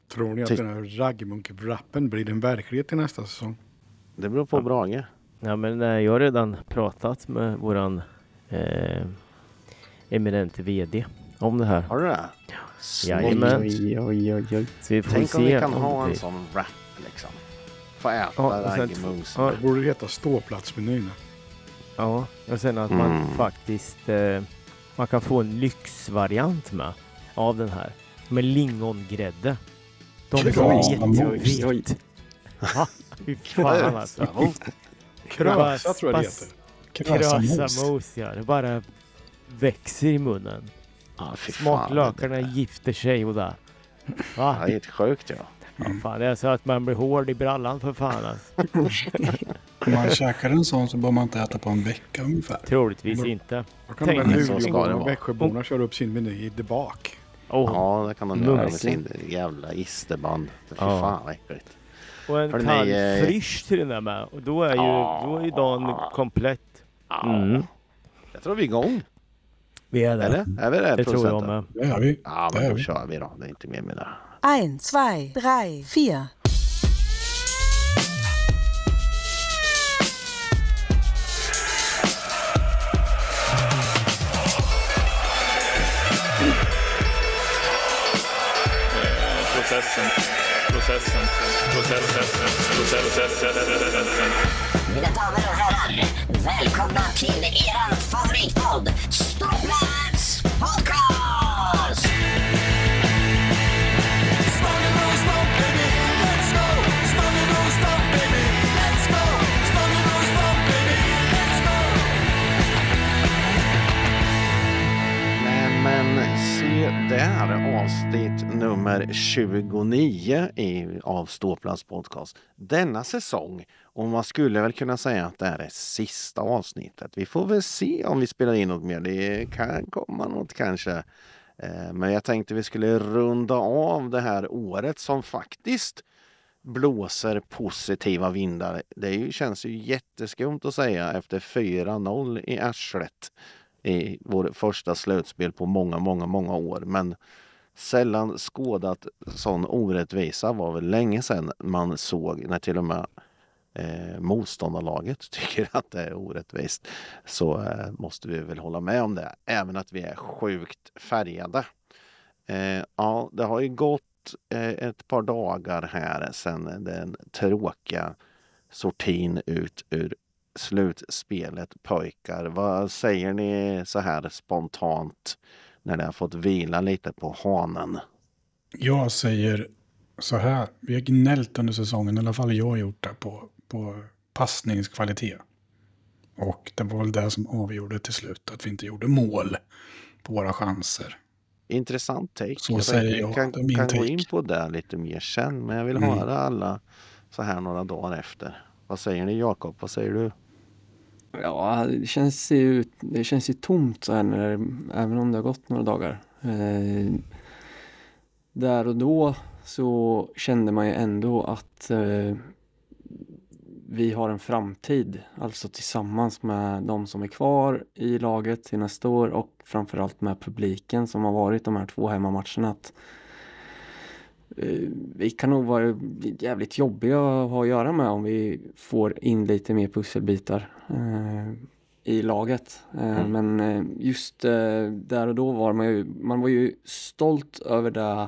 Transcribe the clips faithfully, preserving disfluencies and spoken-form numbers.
Tror ni att den här raggmunk-rappen blir en verklighet till nästa säsong? Det beror på ja. Brage. Ja, men nej, jag har redan pratat med våran eh, eminente vd om det här. Har du det? Jajamän. Oj, oj, oj, oj. Så vi får Tänk se om vi kan om ha det en blir. sån rap liksom. Få äta Ja, och sen- raggmunks. ja. Det borde heta ståplatsmenyn. Ja, och sen att Mm. man faktiskt eh, man kan få en lyxvariant med av den här. Med lingongrädde. De är Krasamos. jättevitt. Va? Fy fan alltså. Krösa tror jag det heter. Krasamos. Krasamos, ja. Det bara växer i munnen. Ja, fy fan. Smaklökarna gifter sig och där. Ja, Va? det är helt sjukt, ja. Ja, fan, det är så att man blir hård i brallan för fan alltså. Om man käkar en sån så bör man inte äta på en vecka ungefär. Troligtvis Mm. inte. Då kan Tänk de så ska det Luleå och vara. Växjöborna köra upp sin meny i bak. Oh. Ja, det kan de göra med Mumsigt. sin jävla isterband. Fy Ja. fan vad äckligt. Och en Hörrni, kall eh, frisch till den där med. Och då är ju, Ja. då är ju dagen komplett. Ja. Mm. Jag tror vi är igång. Vi är där. Eller? Är vi det? Det tror jag procenten? med. Det gör vi. Ja, Det men gör då vi. kör vi då. Det är inte mer med det. Ein, zwei, drei, vier. Processen, processen, processen, processen, processen. Mina damer och herrar, välkomna till eran favoritpodd, Ståplats Podcast! Nej, men se där, avsnitt nummer tjugonio i, av Ståplats Podcast. Denna säsong, och man skulle väl kunna säga att det här är sista avsnittet. Vi får väl se om vi spelar in något mer. Det kan komma något kanske. Eh, Men jag tänkte vi skulle runda av det här året som faktiskt blåser positiva vindar. Det är ju, känns ju jätteskumt att säga efter fyra noll i arslet i vår första slutspel på många, många, många år. Men sällan skådat sån orättvisa var väl länge sedan man såg när till och med eh, motståndarlaget tycker att det är orättvist. Så eh, måste vi väl hålla med om det. Även att vi är sjukt färgade. Eh, ja, det har ju gått eh, ett par dagar här sedan den tråkiga sortin ut ur slutspelet, pojkar. Vad säger ni så här spontant när det har fått vila lite på hanen? Jag säger så här. Vi har gnällt under säsongen. I alla fall jag har gjort det på, på passningskvalitet. Och det var väl det som avgjorde till slut. Att vi inte gjorde mål på våra chanser. Intressant take. Så jag säger tänkte jag. vi kan, Det är min kan gå take. in på det lite mer sen. Men jag vill Mm. höra alla så här några dagar efter. Vad säger ni, Jakob? Vad säger du? Ja, det känns ju, det känns ju tomt så här när, även om det har gått några dagar. Eh, där och då så kände man ju ändå att eh, vi har en framtid. Alltså tillsammans med de som är kvar i laget till nästa år och framförallt med publiken som har varit de här två hemmamatcherna. Att, eh, vi kan nog vara jävligt jobbiga att ha att göra med om vi får in lite mer pusselbitar eh, i laget. Eh, Mm. Men eh, just eh, där och då var man ju, man var ju stolt över det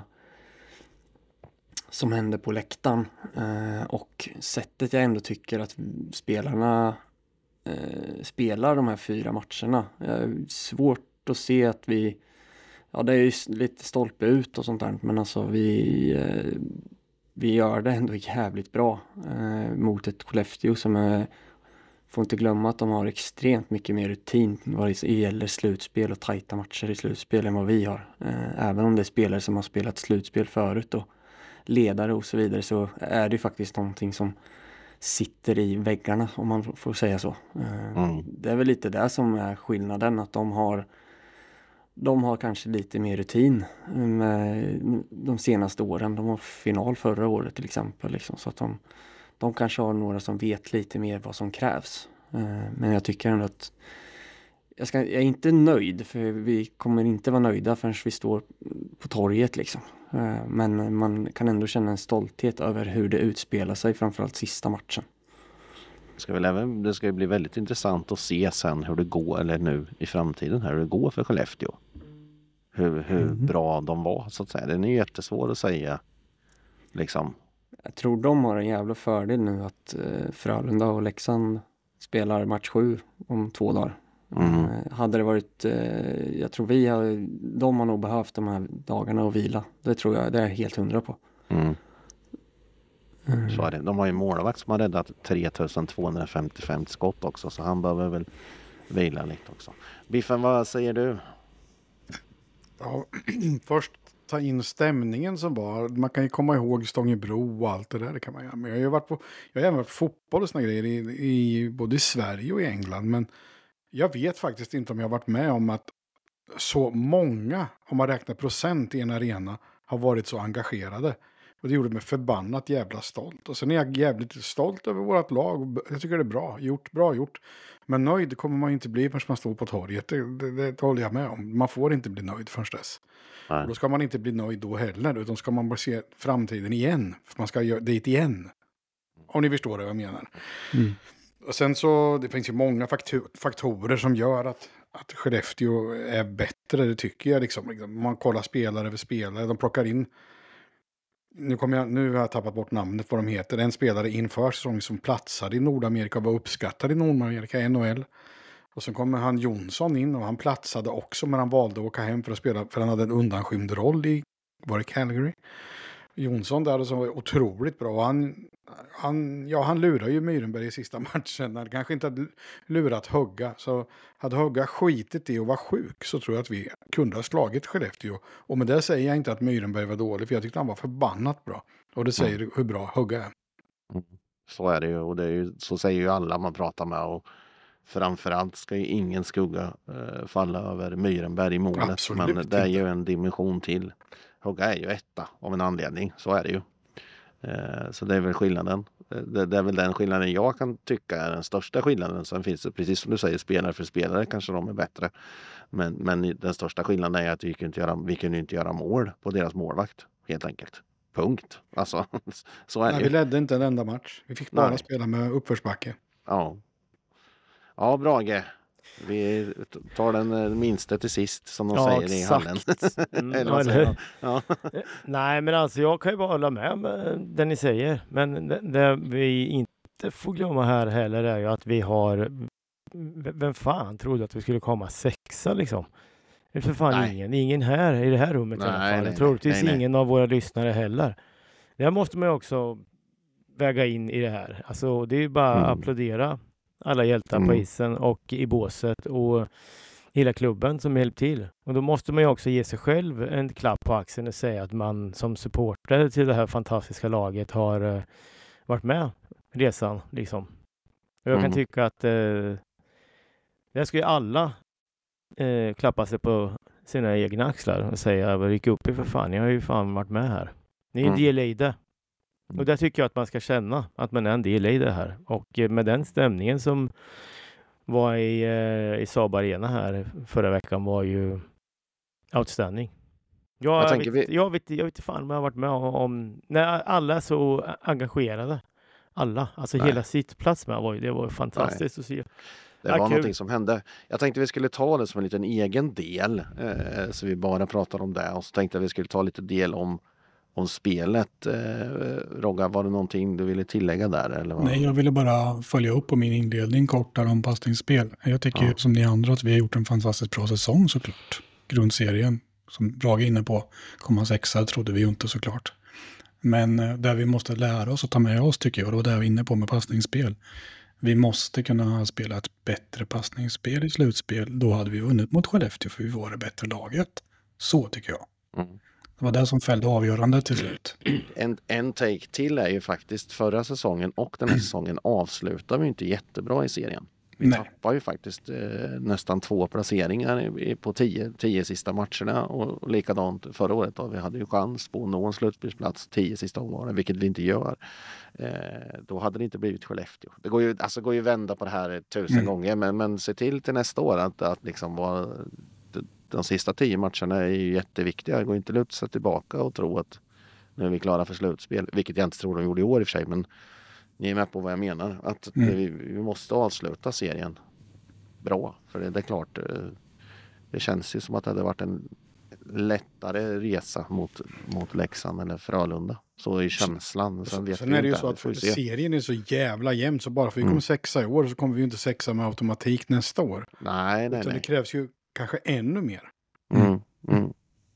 som hände på läktaren. Eh, och sättet jag ändå tycker att spelarna eh, spelar de här fyra matcherna. Eh, svårt att se att vi, ja det är ju lite stolpe ut och sånt där, men alltså vi, eh, vi gör det ändå jävligt bra eh, mot ett Skellefteå som är, får inte glömma att de har extremt mycket mer rutin vad det gäller slutspel och tajta matcher i slutspel än vad vi har. Eh, även om det är spelare som har spelat slutspel förut och ledare och så vidare, så är det faktiskt någonting som sitter i väggarna, om man får säga så. Eh, Mm. Det är väl lite det som är skillnaden, att de har de har kanske lite mer rutin med de senaste åren. De var final förra året till exempel, liksom, så att de, de kanske har några som vet lite mer vad som krävs. Eh, men jag tycker ändå att jag, ska, jag är inte nöjd, för vi kommer inte vara nöjda förrän vi står på torget liksom. Eh, men man kan ändå känna en stolthet över hur det utspelar sig, framförallt sista matchen. Ska väl även, det ska ju bli väldigt intressant att se sen hur det går, eller nu i framtiden här, hur det går för Skellefteå. Hur, hur mm. bra de var, så att säga. Det är ju jättesvårt att säga liksom. Jag tror de har en jävla fördel nu att eh, Frölunda och Leksand spelar match sju om två dagar. Mm. Eh, hade det varit, eh, jag tror vi har, de har nog behövt de här dagarna att vila. Det tror jag, det är jag helt hundra på. Mm. Mm. Så är det. De har ju målvakt som har räddat tre tusen tvåhundrafemtiofem skott också, så han behöver väl vila lite också. Biffen, vad säger du? Ja, först ta in stämningen som var. Man kan ju komma ihåg Stångebro och allt det där. Det kan man göra. Men jag har ju varit på, jag har även varit på fotboll och såna grejer i, i både i Sverige och i England. Men jag vet faktiskt inte om jag har varit med om att så många, om man räknar procent i en arena, har varit så engagerade. Och det gjorde mig förbannat jävla stolt. Och sen är jag jävligt stolt över vårt lag. Jag tycker det är bra gjort, bra gjort. Men nöjd kommer man inte bli förrän man står på torget. Det, det, det håller jag med om. Man får inte bli nöjd förrän dess. Och då ska man inte bli nöjd då heller. Utan ska man bara se framtiden igen. För man ska göra dit igen. Om ni förstår vad jag menar. Mm. Och sen så, det finns ju många faktor, faktorer som gör att, att Skellefteå är bättre. Det tycker jag liksom. Man kollar spelare över spelare. De plockar in. Nu, kommer jag, nu har jag tappat bort namnet vad de heter. En spelare inför säsongen som platsade i Nordamerika och var uppskattad i Nordamerika, N H L. Och så kommer han Jonsson in och han platsade också, men han valde att åka hem för att spela, för han hade en undanskymd roll i, var det Calgary? Jonsson där som var otroligt bra. Och han, han, ja, han lurar ju Myrenberg i sista matchen. Han kanske inte hade lurat Hugga. Så hade Hugga skitit i och var sjuk så tror jag att vi kunde ha slagit Skellefteå. Och med det säger jag inte att Myrenberg var dålig, för jag tyckte han var förbannat bra. Och det säger mm. hur bra Hugga är. Mm. Så är det ju, och det är ju, så säger ju alla man pratar med. Och framförallt ska ju ingen skugga eh, falla över Myrenberg i målet. Absolut, men det är ju en dimension till. Hugga är ju etta av en anledning, så är det ju. Eh, så det är väl skillnaden. Det, det är väl den skillnaden jag kan tycka är den största skillnaden. Sen finns det, precis som du säger, spelare för spelare kanske de är bättre. Men, men den största skillnaden är att vi kunde inte göra, vi kunde inte göra mål på deras målvakt, helt enkelt. Punkt. Alltså, så är Nej, det vi ledde inte en enda match. Vi fick bara Nej. spela med uppförsbacke. Ja. Ja, Brage. Vi tar den minsta till sist, som de ja, säger exakt. I hallen. Mm, eller eller ja. Nej, men alltså jag kan ju bara hålla med med det ni säger. Men det, det vi inte får glömma här heller är ju att vi har... Vem fan trodde att vi skulle komma sexa liksom? Det är för fan nej. ingen. Ingen här i det här rummet nej, i alla fall. Nej, troligtvis nej, ingen nej. av våra lyssnare heller. Det måste man ju också väga in i det här. Alltså det är ju bara mm. att applådera alla hjältar mm. på isen och i båset och hela klubben som hjälpt till. Och då måste man ju också ge sig själv en klapp på axeln och säga att man som supporter till det här fantastiska laget har uh, varit med resan liksom. Och jag mm. kan tycka att uh, det ska ju alla uh, klappa sig på sina egna axlar och säga jag gick upp i för fan, jag har ju fan varit med här. Ni är en mm. del i det. Och där tycker jag att man ska känna att man är en del i det här. Och med den stämningen som var i, i Saab Arena här förra veckan var ju outstanding. Jag, jag, vet, vi... jag, vet, jag vet inte fan om jag har varit med om när alla är så engagerade. Alla, alltså Nej. hela sittplats med var ju, det var fantastiskt Nej. att se. Det var ah, någonting som hände. Jag tänkte vi skulle ta det som en liten egen del. Eh, så vi bara pratar om det. Och så tänkte jag vi skulle ta lite del om om spelet. Eh, Rogga, var det någonting du ville tillägga där? Eller vad? Nej, jag ville bara följa upp på min inledning kort där om passningsspel. Jag tycker ja. som ni andra att vi har gjort en fantastiskt bra säsong såklart. Grundserien, som Brage är inne på, komma sexa trodde vi ju inte såklart. Men eh, där vi måste lära oss och ta med oss tycker jag, och det var där vi är inne på med passningsspel. Vi måste kunna spela ett bättre passningsspel i slutspel. Då hade vi vunnit mot Skellefteå för vi var det bättre laget. Så tycker jag. Mm. Det var det som fällde avgörande till slut. En, en take till är ju faktiskt förra säsongen och den här säsongen avslutar vi inte jättebra i serien. Vi Nej. tappar ju faktiskt eh, nästan två placeringar i, i, på tio, tio sista matcherna och, och likadant förra året då. Vi hade ju chans på att nå en slutspelsplats tio sista omgångar, vilket vi inte gör. Eh, då hade det inte blivit Skellefteå. Det går ju, alltså går ju vända på det här tusen mm. gånger, men, men se till till nästa år att, att liksom vara, de, de sista tio matcherna är ju jätteviktiga. Det går inte att luta sig tillbaka och tro att nu är vi klara för slutspel, vilket jag inte tror de gjorde i år i och för sig, men ni är med på vad jag menar. Att mm. vi, vi måste avsluta serien bra. För det, det är klart, det känns ju som att det hade varit en lättare resa mot, mot Leksand eller Frölunda. Så är känslan. Sen, vet Sen är det ju så att serien är så jävla jämn, så bara för vi kommer mm. sexa i år så kommer vi ju inte sexa med automatik nästa år. Nej, nej, Utan nej. det krävs ju kanske ännu mer. Mm. Mm.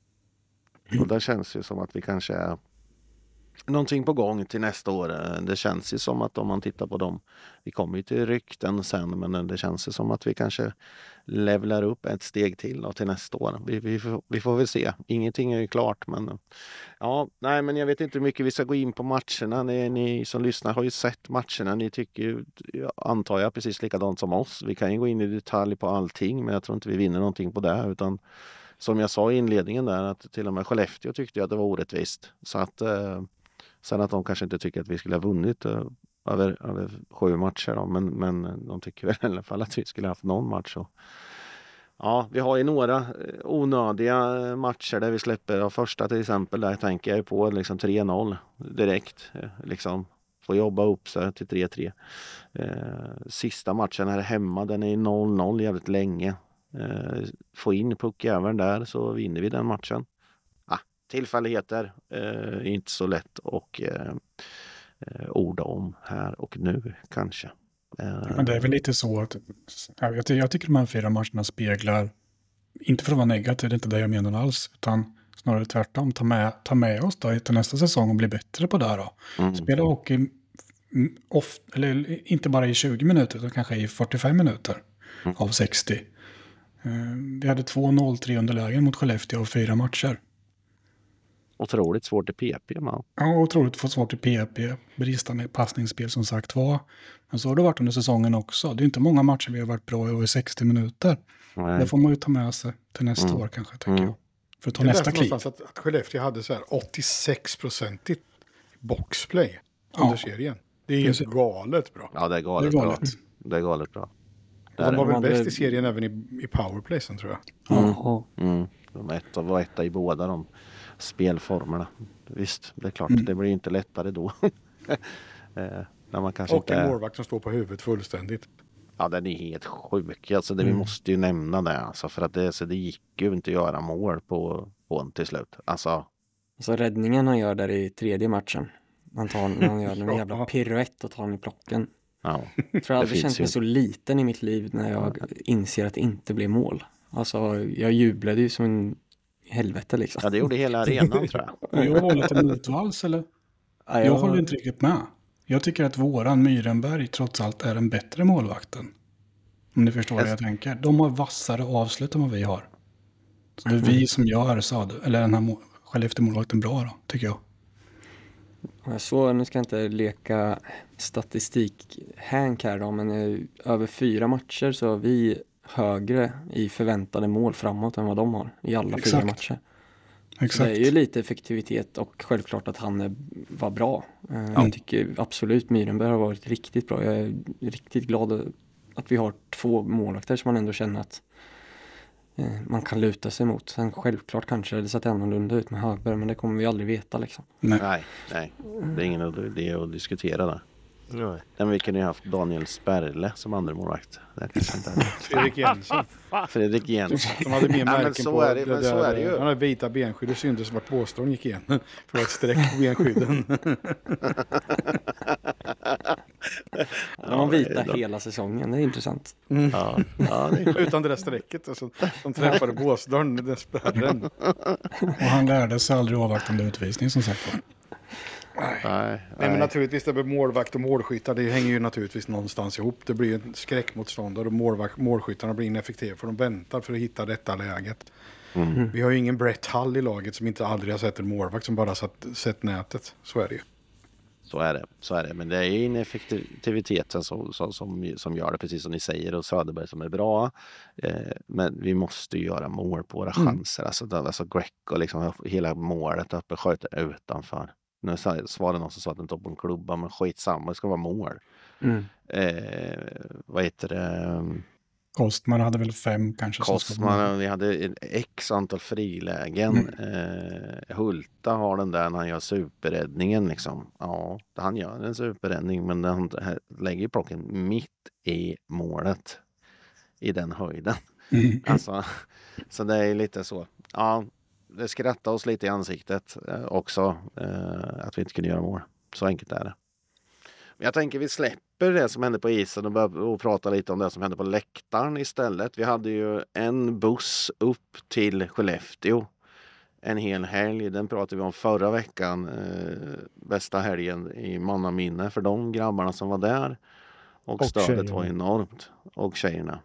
Och det känns ju som att vi kanske är någonting på gång till nästa år. Det känns ju som att om man tittar på dem, vi kommer ju till rykten sen, men det känns ju som att vi kanske levlar upp ett steg till då, till nästa år. Vi, vi, vi får väl se. Ingenting är ju klart, men ja, nej, men jag vet inte hur mycket vi ska gå in på matcherna. Ni, ni som lyssnar har ju sett matcherna. Ni tycker ju, antar jag, precis likadant som oss. Vi kan ju gå in i detalj på allting, men jag tror inte vi vinner någonting på det, utan som jag sa i inledningen där, att till och med Skellefteå tyckte jag att det var orättvist. Så att eh, sen att de kanske inte tycker att vi skulle ha vunnit eh, över, över sju matcher då, men, men de tycker väl i alla fall att vi skulle ha haft någon match. Så. Ja, vi har ju några onödiga matcher där vi släpper, av första till exempel, där tänker jag på liksom tre noll direkt, liksom får jobba upp sig till tre tre. Eh, sista matchen här hemma, den är noll noll jävligt länge. Eh, få in puckjäveln där så vinner vi den matchen. Ah, tillfälligheter eh, inte så lätt och eh, eh, orda om här och nu kanske. Men det är väl lite så att jag, jag tycker de här fyra matcherna speglar, inte för att vara negativ, det är inte det jag menar alls, utan snarare tvärtom, ta med, ta med oss då till nästa säsong och bli bättre på det här då. Mm. Spela hockey off, eller inte bara i tjugo minuter utan kanske i fyrtiofem minuter mm. av sextio. Vi hade två noll tre underlägen mot Skellefteå och fyra matcher. Otroligt svårt i P P, man. Ja, otroligt svårt i P P. Bristande passningsspel som sagt var. Men så har det varit under säsongen också. Det är inte många matcher vi har varit bra i över sextio minuter. Nej. Det får man ju ta med sig till nästa mm. år kanske, tänker mm. jag. För att ta det nästa kliv. Att, att Skellefteå hade så här åttiosex procent i boxplay under ja. serien. Det är helt galet bra. Ja, det är galet, det är galet. bra. Det är galet bra. De var väl bäst det... i serien även i, i powerplay sen, tror jag. Mm. Mm. De ett, var etta i båda de spelformerna. Visst, det är klart. Mm. Det blir inte lättare då. eh, när man kanske och inte... en målvakt som står på huvudet fullständigt. Ja, den är helt sjuk. Alltså, det, mm. Vi måste ju nämna det. Alltså, för att det, så det gick ju inte att göra mål på, på en till slut. Alltså... Så räddningen han gör där i tredje matchen. Han, tar, han gör en jävla piruett och tar den i plocken. Ja. Jag tror jag aldrig känt mig så liten i mitt liv när jag inser att det inte blev mål. Alltså, jag jublade ju som en helvete liksom. Ja, det gjorde hela arenan, tror jag. Jag håller lite motvalls, eller? Ja, jag... jag håller inte riktigt med. Jag tycker att våran Myrenberg trots allt är en bättre målvakten. Om ni förstår jag... vad jag tänker. De har vassare avslut än vad vi har. Så det är vi som gör så, eller den här må... Skellefteå-målvakten bra då, tycker jag. Så, nu ska jag inte leka statistik-hänk här då, men eh, över fyra matcher så har vi högre i förväntade mål framåt än vad de har i alla Exakt. fyra matcher. Exakt. Det är ju lite effektivitet och självklart att han är, var bra. Eh, mm. Jag tycker absolut Myrenberg har varit riktigt bra. Jag är riktigt glad att vi har två målvakter som man ändå känner att man kan luta sig mot. Sen självklart kanske det sett annorlunda ut med Högberg, men det kommer vi aldrig veta liksom. Nej, nej. nej. Det är ingen idé att diskutera där. Nej. Men vi kunde ju haft Daniel Sperle som andra målvakt. Det kanske inte är. Fredrik Jensen. Fredrik Jensen. De hade mer märken ja, på är det, det men där, så är det ju. Han hade vita benskydd och syntes vart påstånd gick igen. För ett streck på benskydden. De var vita ja, hela säsongen, det är intressant. Mm. Ja, ja, det är... Utan det där strecket. Alltså, de träffade Båsdörren, den spärren. Och han lärde sig aldrig avvaktande utvisning som sagt var. Nej. Nej, nej, men naturligtvis det med målvakt och målskyttar, det hänger ju naturligtvis någonstans ihop. Det blir ju en skräckmotståndare och målvakt, målskyttarna blir ineffektiva för de väntar för att hitta detta läget. Mm. Vi har ju ingen Brett Hull i laget som inte aldrig har sett en målvakt som bara satt, sett nätet. Så är det ju. Så är det, så är det. Men det är ineffektiviteten som, som, som, som gör det, precis som ni säger, och Söderberg som är bra. Eh, men vi måste göra mål på våra Mm. chanser. Alltså, alltså Greco, liksom, hela målet uppe sköter utanför. Nu svarade någon som sa att den tog på en klubba, men skitsamma, det ska vara mål. Mm. Eh, vad heter det? Kostman hade väl fem kanske. som ska vara- Kostman, vi hade ett x antal frilägen. Mm. Eh, Hulta har den där när han gör superräddningen liksom. Ja, han gör en superräddning, men han lägger plocken mitt i målet. I den höjden. Mm. Alltså, så det är lite så. Ja, det skrattar oss lite i ansiktet eh, också. Eh, att vi inte kunde göra mål. Så enkelt är det. Men jag tänker vi släpper det som hände på isen och börjar och prata lite om det som hände på läktaren istället. Vi hade ju en buss upp till Skellefteå en hel helg. Den pratade vi om förra veckan. Eh, bästa helgen i mannaminne för de grabbarna som var där. Och, Och stödet tjejerna. var enormt. Och tjejerna.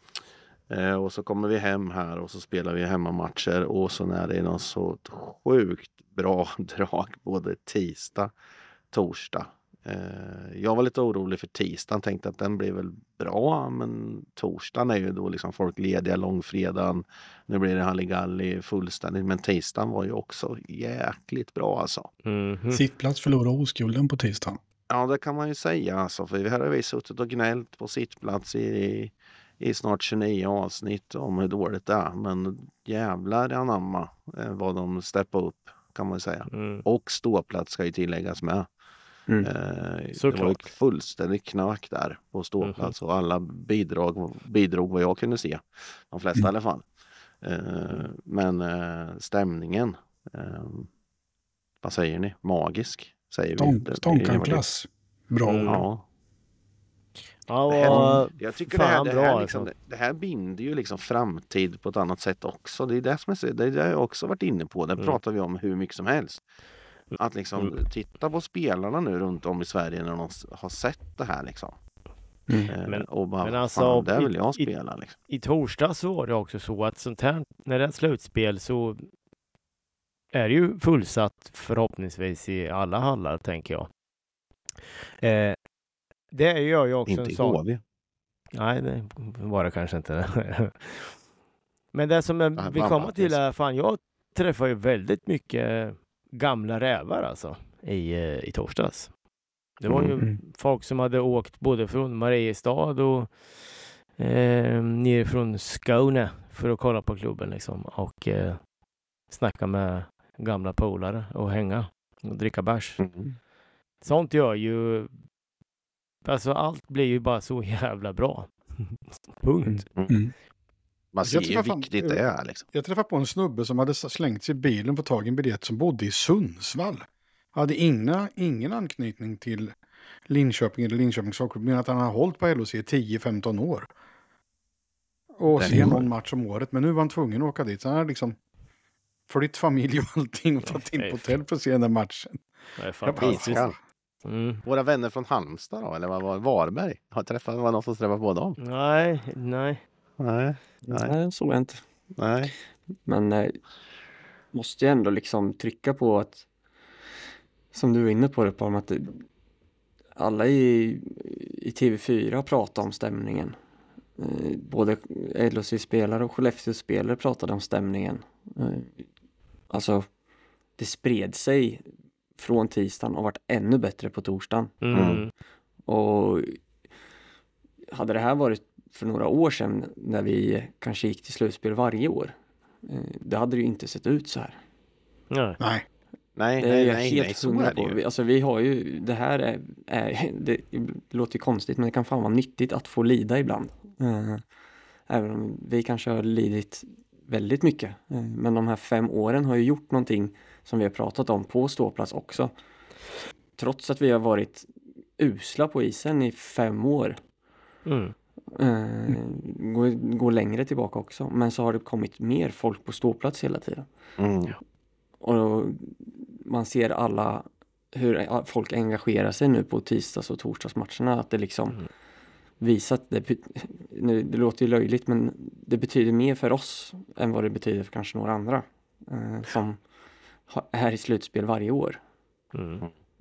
Eh, och så kommer vi hem här och så spelar vi hemmamatcher. Och så när det är något så sjukt bra drag både tisdag, torsdag. Eh, jag var lite orolig för tisdagen, tänkte att den blir väl bra, men torsdagen är ju då liksom folk lediga långfredagen, nu blir det Halligalli fullständigt, men tisdagen var ju också jäkligt bra alltså. Mhm. Sittplats förlorade oskulden på tisdagen. Ja, det kan man ju säga alltså, för här har vi suttit och gnällt på sittplats i, i snart tjugonio avsnitt om hur dåligt det är, men jävlar anamma eh, vad de steppar upp, kan man säga. Mm. Och ståplats ska ju tilläggas med. Mm. Eh, det var ju Såklart. fullständigt knack där på ståplats och alla bidrag, bidrog vad jag kunde se. De flesta i alla fall. Eh, men eh, stämningen, eh, vad säger ni? Magisk, säger vi. Stånk, Det- Stånkarklass. Bra Mm. ord. Ja. Ja, Det här- vad Jag tycker det här, fan det, bra här liksom, alltså. det, det här binder ju liksom framtid på ett annat sätt också. Det är det som är, så- det är det jag också varit inne på. Det Mm. pratar vi om hur mycket som helst. Att liksom Mm. titta på spelarna nu runt om i Sverige när de s- har sett det här liksom. Mm. Eh, Men- och bara, men alltså, fan, där i- vill jag i- spela liksom. I torsdag så var det också så att sånt här, när det är slutspel så är det ju fullsatt förhoppningsvis i alla hallar, tänker jag. Eh, det gör ju också Inte en i sak. H V. Nej, det var det kanske inte. Men det som jag Ja, vill mamma, komma till precis. är, fan, jag träffar ju väldigt mycket gamla rävar alltså i, eh, i torsdags. Det var ju Mm. folk som hade åkt både från Mariestad och eh, ner från Skåne för att kolla på klubben liksom och eh, snacka med gamla polare och hänga och dricka bärs. Mm. Sånt gör ju, alltså allt blir ju bara så jävla bra. Punkt. Mm. Man ser Jag ju tror hur fan- viktigt det är liksom. Jag träffade på en snubbe som hade slängt sig i bilen på tag i en biljett som bodde i Sundsvall. Hade inga, ingen anknytning till Linköping eller Linköpings Hockeyklubb, men att han har hållit på L O C i tio femton år. Och Det är ser sjukt. någon match om året, men nu var han tvungen att åka dit. Så han har liksom flytt familj och allting och tagit in på hotell för att se den där matchen. Det är Jag bara, fantastiskt. Iskall. Mm. Våra vänner från Halmstad då, eller vad var det? Varberg? Har träffat, var det någon som träffat på dem? Nej, nej. Nej, nej, Nej, så är det inte. nej. Men eh, måste ju ändå liksom trycka på att, som du är inne på det, på att det, alla i, i T V fyra pratar om stämningen. Eh, både L O C-spelare och Skellefteå-spelare pratade om stämningen. Eh, alltså, det spred sig från tisdagen och varit ännu bättre på torsdagen. Mm. Mm. Och hade det här varit för några år sedan när vi kanske gick till slutspel varje år, eh, det hade det ju inte sett ut så här. Nej. Nej, Nej, Det är nej, jag nej, helt nej, så hundra är det på. ju. Vi, alltså vi har ju, det här är, är det, det låter ju konstigt, men det kan fan vara nyttigt att få lida ibland. Eh, även om vi kanske har lidit väldigt mycket. Eh, men de här fem åren har ju gjort någonting som vi har pratat om på ståplats också. Trots att vi har varit usla på isen i fem år. Mm. Eh, går, går längre tillbaka också. Men så har det kommit mer folk på ståplats hela tiden. Mm. Och man ser alla hur folk engagerar sig nu på tisdags- och torsdagsmatcherna. Att det liksom Mm. visar att det, nu, det låter ju löjligt, men det betyder mer för oss än vad det betyder för kanske några andra. Eh, som ha- är i slutspel varje år. Mm.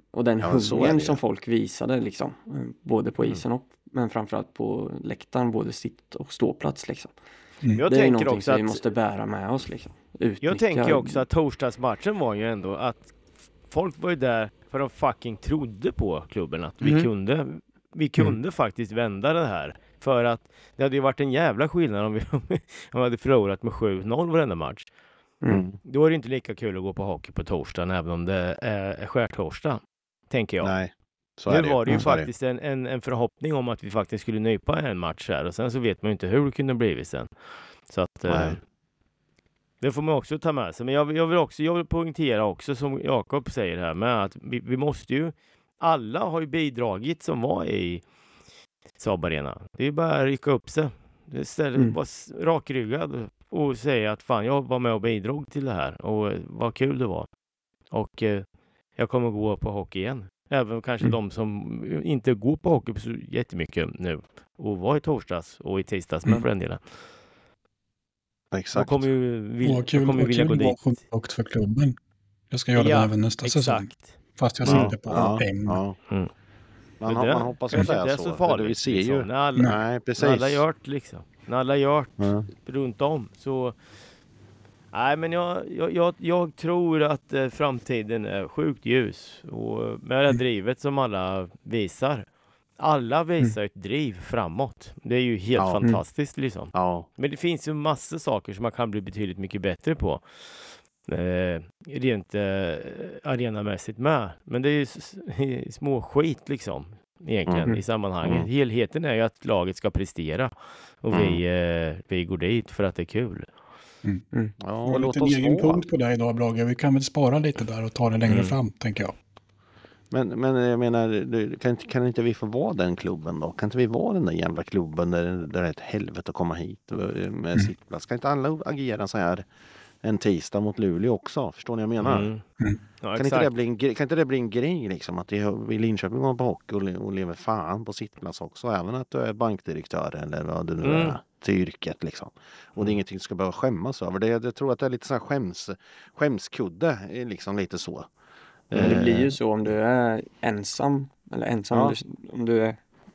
Och den Ja, så är hungern det ju. som folk visade liksom, eh, både på Mm. isen och men framförallt på läktaren, både sitt och ståplats liksom. Jag det är tänker någonting också som vi att, måste bära med oss liksom. Utnyttja- jag tänker också att torsdagsmatchen var ju ändå att folk var ju där för de fucking trodde på klubben att vi Mm. kunde vi kunde faktiskt vända det här. För att det hade ju varit en jävla skillnad om vi, om vi hade förlorat med sju noll varenda match. Mm. Då är det inte lika kul att gå på hockey på torsdagen även om det är skärtorsdag, tänker jag. Nej, så är Nu det ju. var det ju Så är det. faktiskt en, en, en förhoppning om att vi faktiskt skulle nypa en match här och sen så vet man ju inte hur det kunde bli sen. Så att eh, Nej. det får man också ta med sig. Men jag, vill- jag vill också jag vill poängtera också som Jakob säger här med att vi, vi måste ju, alla har ju bidragit som var i Saab Arena. Det är ju bara att rycka upp sig. Det ställer, Mm. vara s- rakryggad och säga att fan jag var med och bidrog till det här och eh, vad kul det var. Och eh, jag kommer gå på hockey igen. Även kanske Mm. de som inte går på hockey så jättemycket nu och var i torsdags och i tisdags med Mm. för den delen. De Exakt. kommer ju Och vilja, vad kul, de kommer vad vilja kul gå det var dit. sjukt högt för klubben. Jag ska göra Ja, det även nästa säsong. Exakt. Fast jag Ja, sitter på ja, en. ja. Mm. Man, Men det man hoppas att kanske det är inte så. så För farligt. vi ser liksom. ju... När alla, Nej, precis. när alla gör det liksom. När alla gör det Ja. runt om så... Nej, men jag, jag, jag, jag tror att eh, framtiden är sjukt ljus. Och med det här drivet som alla visar. Alla visar ett driv framåt. Det är ju helt Ja. fantastiskt liksom. Ja, Men det finns ju massor saker som man kan bli betydligt mycket bättre på. Eh, rent eh, arenamässigt med. Men det är ju s- s- små skit liksom. Egentligen Mm. i sammanhanget. Mm. Helheten är ju att laget ska prestera. Och vi, eh, vi går dit för att det är kul. ja Och och en låt liten oss egen få. punkt på det idag, Brage. Vi kan väl spara lite där och ta det längre Mm. fram, tänker jag. Men, men jag menar, du- kan, inte- kan inte vi få vara den klubben då? Kan inte vi vara den där jävla klubben där, där det är ett helvete att komma hit med sittplats? Kan inte alla agera så här en tisdag mot Luleå också? Förstår ni vad jag menar? Mm. Mm. Ja, Kan, inte det exakt. bli en, gre- kan inte det bli en grej liksom? Att det är- i Linköping går på hockey och, le- och lever fan på sittplats också. Även att du är bankdirektör eller vad du nu Mm. är till yrket liksom. Och det är ingenting du ska behöva skämmas över. Det, jag tror att det är lite så här skäms, skämskudde. är Liksom lite så. Men det Eh, blir ju så om du är ensam, eller ensam, Ja. eller om du är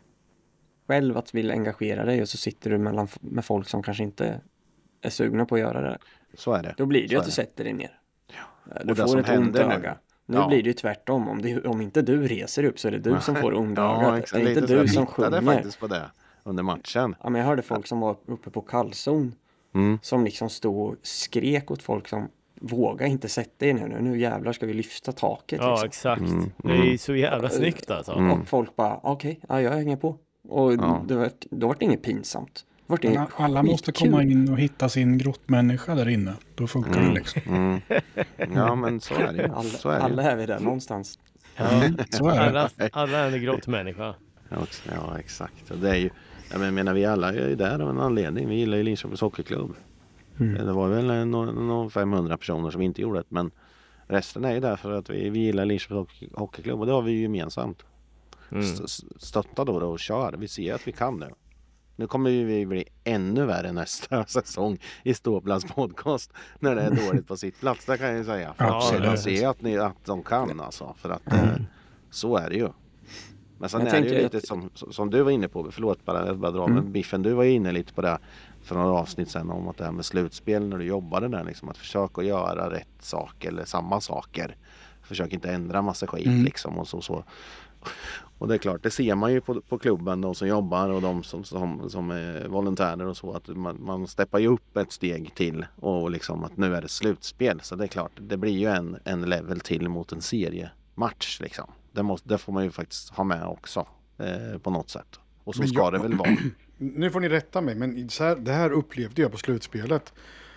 själv att vill engagera dig och så sitter du mellan, med folk som kanske inte är sugna på att göra det. Så är det. Då blir det Så ju är att du det. sätter dig ner. Och Du det får som ett ont händer nu- öga. Nu Ja. blir det ju tvärtom. Om, det, om inte du reser upp så är det du som får ont Ja, öga. exakt. Det är inte Lite så. du Jag som tittade sjunger. faktiskt på det under matchen. Ja, men jag hörde folk som var uppe på kallzon Mm. som liksom stod och skrek åt folk som våga inte sätta er nu. Nu, nu jävlar ska vi lyfta taket. Ja, liksom. exakt. Mm. Det är ju så jävla snyggt alltså. Mm. Och folk bara, okej, ja, jag hänger på. Och Ja. det var, då var det inget pinsamt. Det var Men inget alla måste skitkul. komma in och hitta sin grottmänniska där inne. Då funkar det liksom. Mm. Ja, men så är det ju. Alla, Så är det. alla är vi där någonstans. Ja. Så är det. Alla, alla är en grottmänniska. Ja, också- ja, exakt. Och det är ju, jag men- menar, vi alla är ju där av en anledning. Vi gillar ju Linköpings hockeyklubb. Mm. Det var väl några några femhundra personer som inte gjorde det, men resten är ju där för att vi, vi gillar Linköpings hockey- hockeyklubb och det har vi ju gemensamt. Mm. St- st- Stötta då, då och kör. Vi ser att vi kan nu. Nu kommer ju vi bli ännu värre nästa säsong i Ståplats podcast när det är dåligt på sitt plats. Det kan jag ju säga. För att Absolut. jag ser att, ni, att de kan alltså. För att eh, så är det ju. Men sen Jag är det ju tänker lite att- som, som du var inne på. Förlåt bara, jag bara dra. Mm. Men Biffen, du var ju inne lite på det för några avsnitt sedan om att det här med slutspel när du jobbade där. Liksom, att försöka göra rätt sak eller samma saker. Försök inte ändra massa skit Mm. liksom och så. så. Och det är klart, det ser man ju på, på klubben, de som jobbar och de som, som, som är volontärer och så, att man, man steppar ju upp ett steg till och liksom att nu är det slutspel. Så det är klart, det blir ju en, en level till mot en seriematch liksom. Det, måste, det får man ju faktiskt ha med också eh, på något sätt. Och så Men ska jag- det väl vara. Nu får ni rätta mig, men så här, det här upplevde jag på slutspelet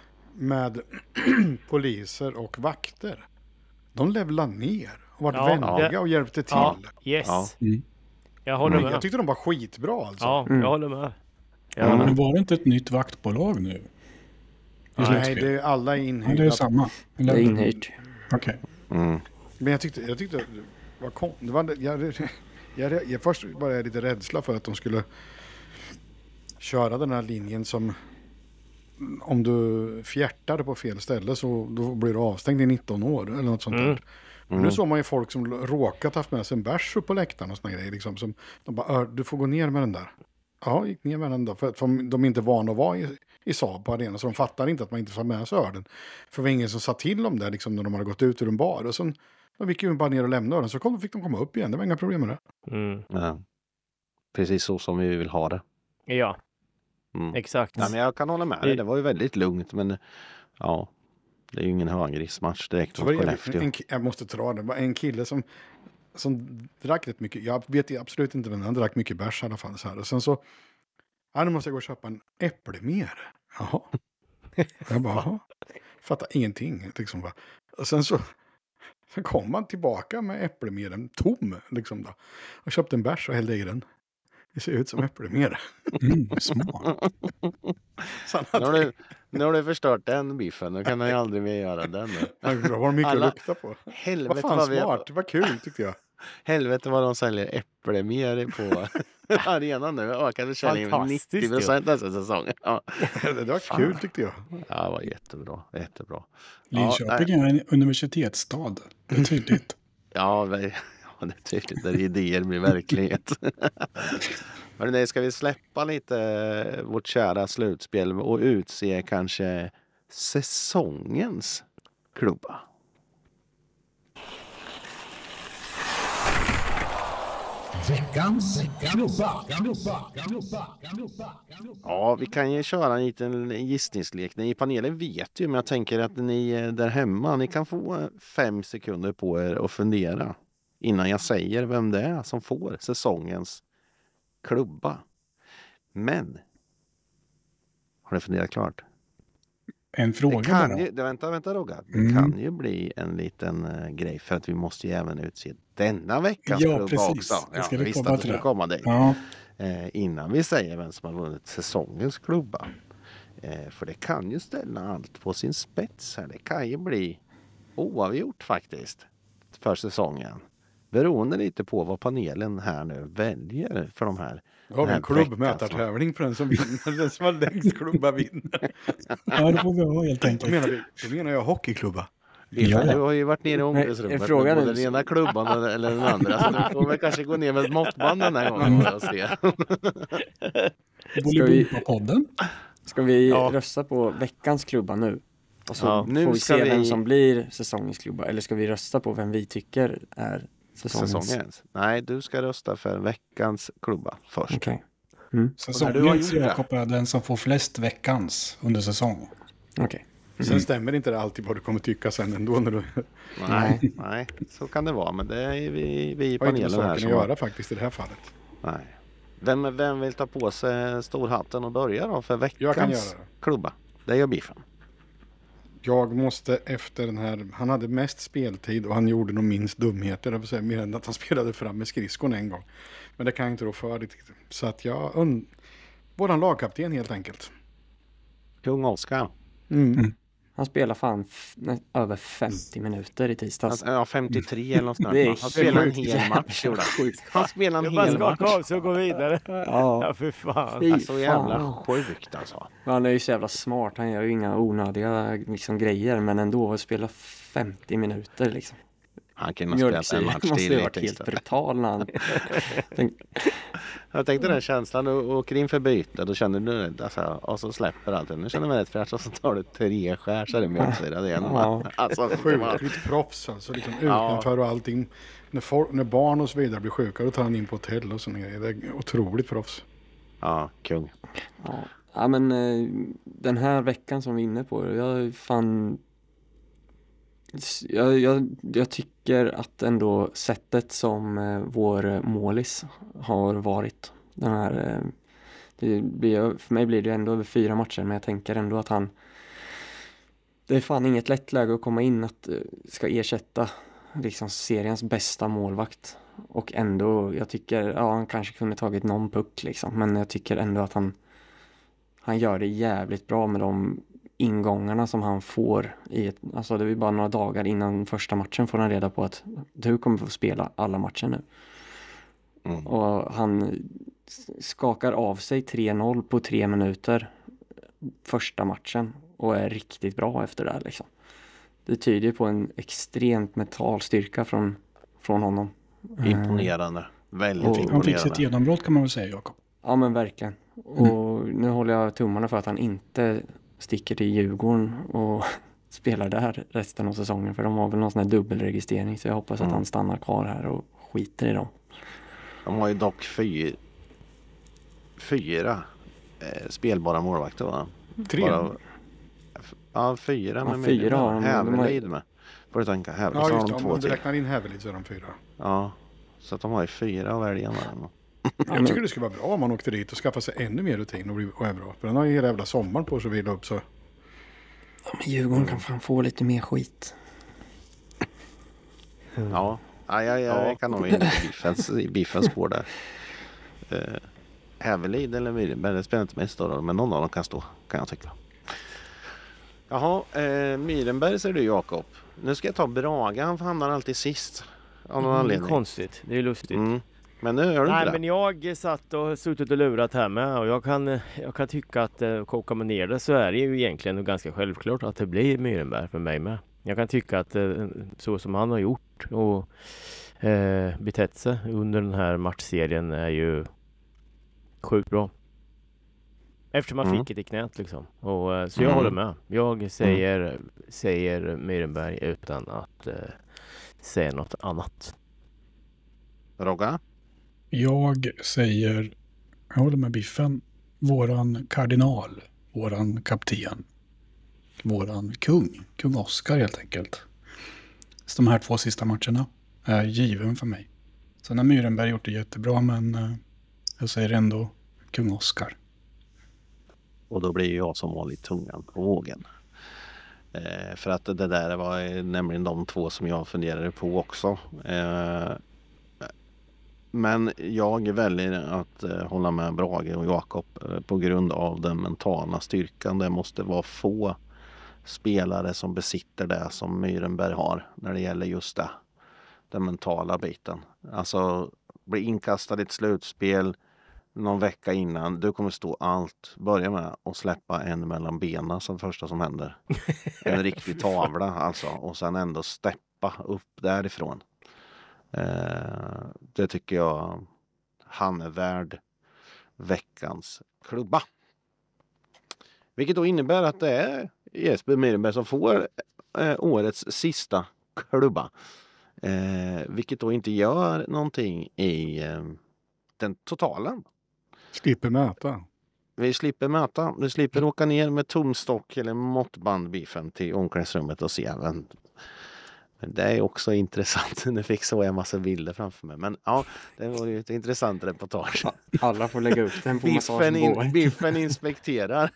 med poliser och vakter. De levlade ner och var Ja, vänliga det- och hjälpte till. Ja, yes. Ja. Mm. Jag håller Men med. jag tyckte de var skitbra alltså. Ja, Mm. jag håller med. Ja. Ja. Men var det inte ett nytt vaktbolag nu? I Nej, slutspel? det är alla Ja, det är inhyrda. samma. Det Eller? är inhyrt. Okej. Mm. Men jag tyckte, jag tyckte det var kon... Det var, jag, jag, jag, jag, först var jag lite rädsla för att de skulle köra den här linjen som om du fjärtar på fel ställe så då blir du avstängd i nitton år eller något sånt Mm. där. Men nu såg man ju folk som råkat haft med sig en bärs upp på läktaren och såna grejer. Liksom, som, de bara, du får gå ner med den där. Ja, gick ner med den då. För, för de är inte vana att vara i, i Saab på arenan. Så de fattar inte att man inte får med sig ölen. För det var ingen som sa till dem där liksom, när de hade gått ut ur en bar. Och sen de gick ju bara ner och lämnade ölen. Så kom, fick de komma upp igen. Det var inga problem med det. Mm. Ja. Precis så som vi vill ha det. Ja, Mm. exakt. Ja, men jag kan hålla med dig. Det var ju väldigt lugnt. Men ja, det är ju ingen högrismatch direkt Så mot var det Skellefteå. en, jag måste dra det. Det var en kille som, som drack rätt mycket. Jag vet absolut inte vem han drack mycket bärs i alla fall. Så här. Och sen så, ja, nu måste jag gå och köpa en äpplemer. Jaha. Jag bara, jaha. Fattar ingenting. Liksom, va. Och sen så, sen kom han tillbaka med äpplemeren tom. Liksom, då. Och köpte en bärs och hällde i den. Det ser ut som äpplemer. Mm, smart. Så han Nu har, hade, du, nu har du förstört den biffen. Nu kan han ju aldrig mer göra den. Nu. det var mycket Alla- att lukta på. Helvete Vad fan vad, vi, smart. Det var kul tyckte jag. helvete vad de säljer äpplemer på arenan nu. Ökade försäljningen med Fantastiskt, nittio procent nästa säsong. Ja. Det var kul tyckte jag. Ja, det var jättebra. Jättebra. Linköping är en universitetsstad. Det är tydligt. Ja, vi- ja, det är tydligt där idéer blir verklighet. Men det ska vi släppa lite vårt kära slutspel och utse kanske säsongens klubba. Veckans klubba. Ja, vi kan ju köra en liten gissningslek. Ni i panelen vet ju, men jag tänker att ni där hemma, ni kan få fem sekunder på er att fundera innan jag säger vem det är som får säsongens klubba. Men har ni funderat klart? En fråga Det kan bara. ju, det, vänta, vänta Rogga. Det Mm. kan ju bli en liten uh, grej för att vi måste ju även utse denna veckans Ja, klubba precis. också. Jag skulle jag visste komma att det till skulle det. komma dit. Ja, Eh, innan vi säger vem som har vunnit säsongens klubba. Eh, för det kan ju ställa allt på sin spets här. Det kan ju bli oavgjort faktiskt för säsongen. Beroende lite på vad panelen här nu väljer för de här. Då har vi en den här klubbmätartävling för den som vinner. Den som har längst klubba vinner. ja det får vi ha helt Då enkelt. menar vi, då menar jag hockeyklubba. Ja. Ja. Du har ju varit nere i omklädningsrummet är frågan med både nu- den ena klubban eller- eller den andra. Så du får väl kanske gå ner med ett måttband den här gången och se. Bolibompa-podden. Ska vi Ja. rösta på veckans klubba nu? Och så Ja, nu får vi ska se vi- vem som blir säsongens klubba. Eller ska vi rösta på vem vi tycker är säsongens? Säsongens. Nej, du ska rösta för veckans klubba först. Okej. Säsongens Jakob är den som får flest veckans under säsong. Okej. Sen stämmer inte det alltid vad du kommer tycka sen ändå. När du Nej, nej, så kan det vara. Men det är vi, vi i har inte med panelen här saken som att har- göra faktiskt i det här fallet. Nej. Vem, vem vill ta på sig storhatten och börja då för veckans Jag kan göra det. klubba? Det gör Biffen. Jag måste efter den här, han hade mest speltid och han gjorde nog minst dumheter. Jag vill säga, mer än att han spelade fram med skridskon en gång. Men det kan jag inte rå för riktigt. Så att jag, und- våran lagkapten helt enkelt. Kung Oskar. Mm. Han spelar fan f- nä- över femtio minuter i tisdags. Han, ja, femtiotre eller något sånt. Det är Han spelade en sjukt hel jävla match. gjorde han. Han spelade en Jag bara hel match. skaka av sig och gå vidare. Ja, Ja, för fan. fy Alltså jävla fan. sjukt alltså. Han är ju så jävla smart. Han gör ju inga onödiga liksom, grejer. Men ändå att spela femtio minuter liksom. Han kunde ha spelat en Mjölksyra match måste till ju i varit helt tisdag. brutal när han... Tänk, Jag tänkte den känslan, du åker in för byte, då känner du, alltså, och så släpper allt. Nu känner man rätt fräscht och så tar du tre skär så är det mjölksyra. Det är en Ja. alltså, det var, Sjukt proffs alltså. Liksom Ja. utanför och allting. När, for, när barn och så vidare blir sjuka då tar han in på hotell och sånt. Det är otroligt proffs. ja, kung. ja. ja men eh, den här veckan som vi är inne på. Jag fan... Jag, jag, jag tycker att ändå sättet som eh, vår målis har varit. Den här... Eh, det blir, för mig blir det ändå över fyra matcher. Men jag tänker ändå att han... Det är fan inget lätt läge att komma in att eh, ska ersätta liksom seriens bästa målvakt. Och ändå, jag tycker, ja han kanske kunde tagit någon puck liksom. Men jag tycker ändå att han han gör det jävligt bra med de ingångarna som han får i ett, alltså det är bara några dagar innan första matchen får han reda på att du kommer få spela alla matcher nu. Mm. Och han skakar av sig tre noll på tre minuter första matchen och är riktigt bra efter det här liksom. det tyder på en extremt mental styrka från, från honom. Imponerande. Väldigt Och- Han imponerande. fick sitt genombrott kan man väl säga, Jakob. Ja, men verkligen. Och nu håller jag tummarna för att han inte sticker till Djurgården och spelar där resten av säsongen. För de har väl någon sån här dubbelregistrering, så jag hoppas Mm. att han stannar kvar här och skiter i dem. De har ju dock fyra, fyra eh, spelbara målvakter, va? Tre. Bara, ja, fyra. Ja, med fyra med, har de, men de har- Hävelid med. Får du tänka. Hävelid, Ja, så har just de det. Om två du till. räknar in Hävelid så är de fyra. Ja, så att de har ju fyra att välja mellan. Jag tycker det skulle vara bra om man åkte dit och skaffade sig ännu mer rutin och bli och är bra. För den har ju hela jävla sommaren på sig att vila upp så. Ja, men Djurgården kan fan få lite mer skit. Ja, ja, jag, jag Ja. kan nog in i biffens, i biffens spår där. Uh, Hävelid eller Myrenberg, det spelar inte mest roll, men någon av dem kan stå, kan jag tycka. Jaha, eh, Myrenberg ser du, Jakob. Nu ska jag ta Braga, han hamnar alltid sist. Av någon Mm, det är anledning. konstigt, det är lustigt. Mm. Men nu gör du Nej, inte men det. jag satt och suttit och lurat här med och jag kan, jag kan tycka att eh, kokar man ner det så är det ju egentligen ganska självklart att det blir Myrenberg för mig med. Jag kan tycka att eh, så som han har gjort och eh, betett sig under den här matchserien är ju sjukt bra. Eftersom man Mm. fick det i knät liksom. Och, eh, så jag Mm. håller med. Jag säger, säger Myrenberg utan att eh, säga något annat. Rogga? Jag säger, jag håller med Biffen, våran kardinal, våran kapten, våran kung, kung Oscar helt enkelt. Så de här två sista matcherna är given för mig. Sen har Myrenberg gjort det jättebra, men eh, jag säger ändå kung Oscar. Och då blir jag som vanligt tungan på vågen. Eh, för att det där var nämligen de två som jag funderade på också. Eh, men jag väljer att eh, hålla med Brage och Jakob eh, på grund av den mentala styrkan. Det måste vara få spelare som besitter det som Myrenberg har när det gäller just det. Den mentala biten. Alltså bli inkastad i ett slutspel någon vecka innan. Du kommer stå allt. Börja med att släppa en mellan benen som första som händer. En riktig tavla alltså. Och sen ändå steppa upp därifrån. Eh, det tycker jag han är värd veckans klubba. Vilket då innebär att det är Jesper Myrenberg som får eh, årets sista klubba. Eh, vilket då inte gör någonting i eh, den totalen. Slipper möta. Vi slipper möta. Vi slipper åka ner med tumstock eller måttbandbiffen till omklädningsrummet och se. Men, men det är också intressant. Nu fick så en massa bilder framför mig. Men ja, det var ju ett intressant reportage. Alla får lägga upp den på Biffen, in, massagebord. biffen inspekterar.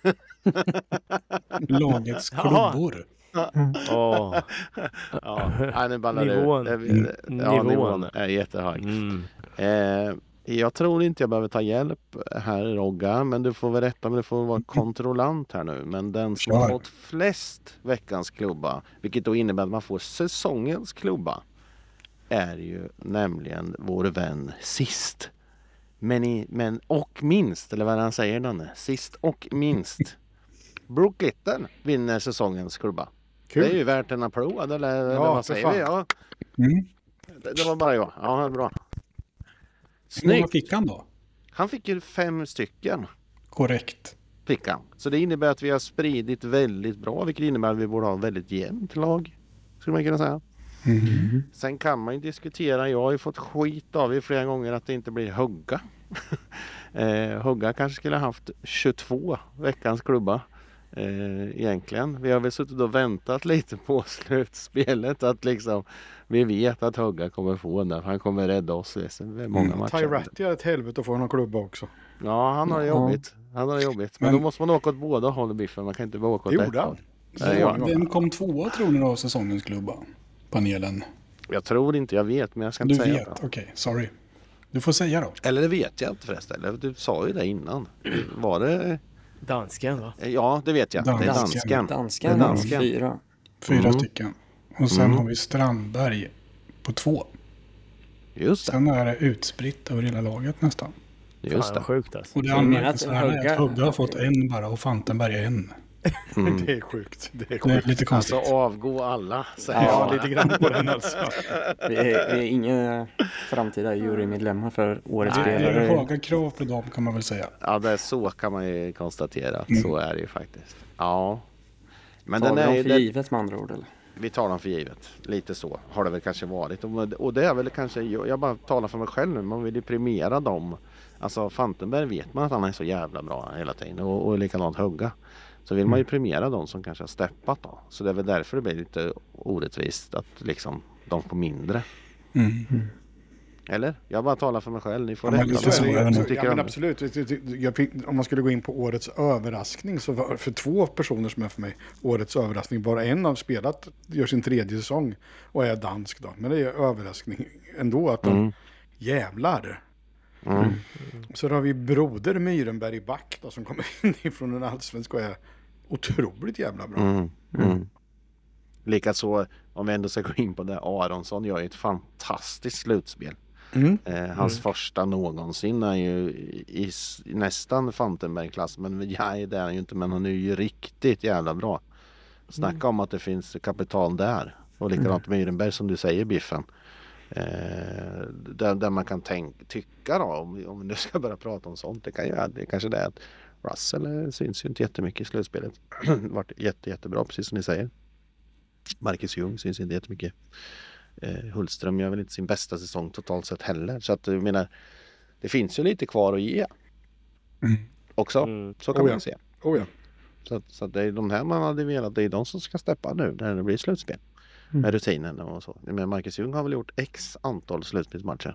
Lagets Jaha. klubbor. Åh. Ja, nej, nu ballar det Nivån. ur. Det- Ja, Nivån. nivån är jättehög. Mm. Eh, jag tror inte jag behöver ta hjälp här, Rogga, men du får väl rätta, men du får vara kontrollant här nu. Men den som har Kör. fått flest veckans klubba, vilket då innebär att man får säsongens klubba, är ju nämligen vår vän sist. Men, i, men och minst, eller vad han säger Danne, sist och minst. Brook Little vinner säsongens klubba. Kul. Det är ju värt en applåd, eller, eller Ja, vad för säger vi? fan. Ja, Mm. det, det var bara jag. Ja, bra. Hur många Snyggt. fick han då? Han fick ju fem stycken. Korrekt. Fick han. Så det innebär att vi har spridit väldigt bra, vilket innebär att vi borde ha väldigt jämnt lag. Skulle man kunna säga. Mm. Sen kan man ju diskutera, jag har ju fått skit av er flera gånger att det inte blir Hugga. eh, Hugga kanske skulle ha haft tjugotvå veckans klubba. Eh, egentligen. Vi har väl suttit och väntat lite på slutspelet. Att liksom, vi vet att Hugga kommer få den. Han kommer rädda oss i många Mm. matcher. Tyratti är ett helvete att få någon klubba också. Ja, han har det Ja. jobbigt. Han har det jobbigt. Men, Men- då måste man åka åt båda håll i biffen. Man kan inte bara åka åt Det ett gjorde han. håll. Nej, ja. Vem kom tvåa tror ni av säsongens klubba? Panelen. Jag tror inte, jag vet, men jag ska Du inte säga vet, det. okej, sorry. Du får säga då. Eller det vet jag inte förresten. Eller du sa ju det innan. Var det... Dansken va? Ja, det vet jag. Det är Dansken. dansken. Dansken, Det är har dansken. fyra. Fyra Mm. stycken. Och sen Mm. har vi Strandberg på två. Just det. Sen är det utspritt över hela laget nästan. Just Fan, det. sjukt alltså. Och det Så du menar att anmärkningsvärda är att Hugga- Hugga har fått en bara och Fantenberg en. Mm. Det är sjukt. Det är Det är sjukt. lite konstigt. Alltså avgå alla, säger Ja, jag. lite grann på den alltså. Vi är, vi är inga framtida jurymedlemmar för årets Det är spelare. höga krav på dem kan man väl säga. Ja, det är så kan man ju konstatera. Att Mm. så är det ju faktiskt. Ja. Men Tar den vi är dem ju... för Den, givet med andra ord eller? vi tar dem för givet. Lite så har det väl kanske varit. Och, och det är väl kanske... Jag, jag bara talar för mig själv nu. Man vill ju premiera dem. Alltså Fantenberg vet man att han är så jävla bra hela tiden. Och, och likadant Hugga. Så vill man ju premiera dem som kanske har steppat då. Så det är väl därför det blir lite orättvist att liksom de får mindre. Mm. Eller? Jag bara talar för mig själv. Ni får Ja, men rätta lite mig så om är det ni nog. tycker Ja, men om det. absolut. Jag fick, om man skulle gå in på årets överraskning så var för två personer som är för mig årets överraskning. Bara en har spelat, gör sin tredje säsong och är dansk då. Men det är överraskning ändå att de Mm. jävlar. Mm. Så då har vi Broder Myrenberg Back då, som kommer in ifrån en allsvensk och är otroligt jävla bra. Mm. Mm. Likaså, om vi ändå ska gå in på det, Aronsson gör ju ett fantastiskt slutspel. Mm. Eh, hans första någonsin är ju i, i, s- nästan Fantenberg-klass, men ja, det är han ju inte, men han är ju riktigt jävla bra. Snacka om att det finns kapital där. Och likadant med Myrenberg som du säger, Biffen. Eh, där, där man kan tänk, tycka då, om, om vi nu ska börja prata om sånt, det, kan ju, det kanske det är att Russell eh, syns ju inte jättemycket i slutspelet. Vart jätte, jättebra, precis som ni säger. Marcus Ljung syns inte jättemycket. Eh, Hultström gör väl inte sin bästa säsong totalt sett heller. Så att jag menar, det finns ju lite kvar att ge. Mm. Också, Mm. så kan Oh ja. man se. Oh ja. Så, att- så att det är de här man hade velat, det är de som ska steppa nu när det blir slutspel. Med rutinen och så. Men Marcus Ljung har väl gjort x antal slutspelsmatcher.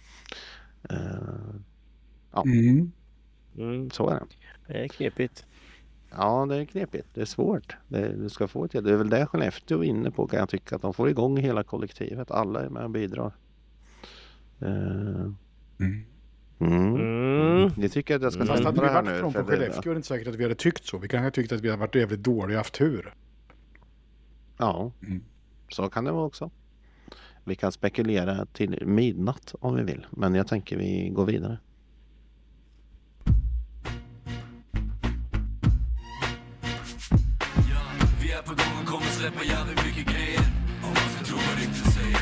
Eh, Mm. Mm. så är det. Det är knepigt. Ja, det är knepigt. Det är svårt. Det, du ska få ett, det är väl det Skellefteå är inne på, kan jag tycka. Att de får igång hela kollektivet. Alla är med och bidrar. Eh, Mm. mm. Mm. Det tycker jag att jag ska Mm. Fast sätta hade på vi det här varit nu. från för på det- Skellefteå är det inte säkert att vi hade tyckt så. Vi kanske hade tyckt att vi hade varit jävligt dåliga och haft tur. Ja, Mm. så kan det vara också. Vi kan spekulera till midnatt om vi vill. Men jag tänker vi går vidare. Vi är på gång och kommer släppa jävligt mycket grejer. Om man ska tro vad ryktet säger.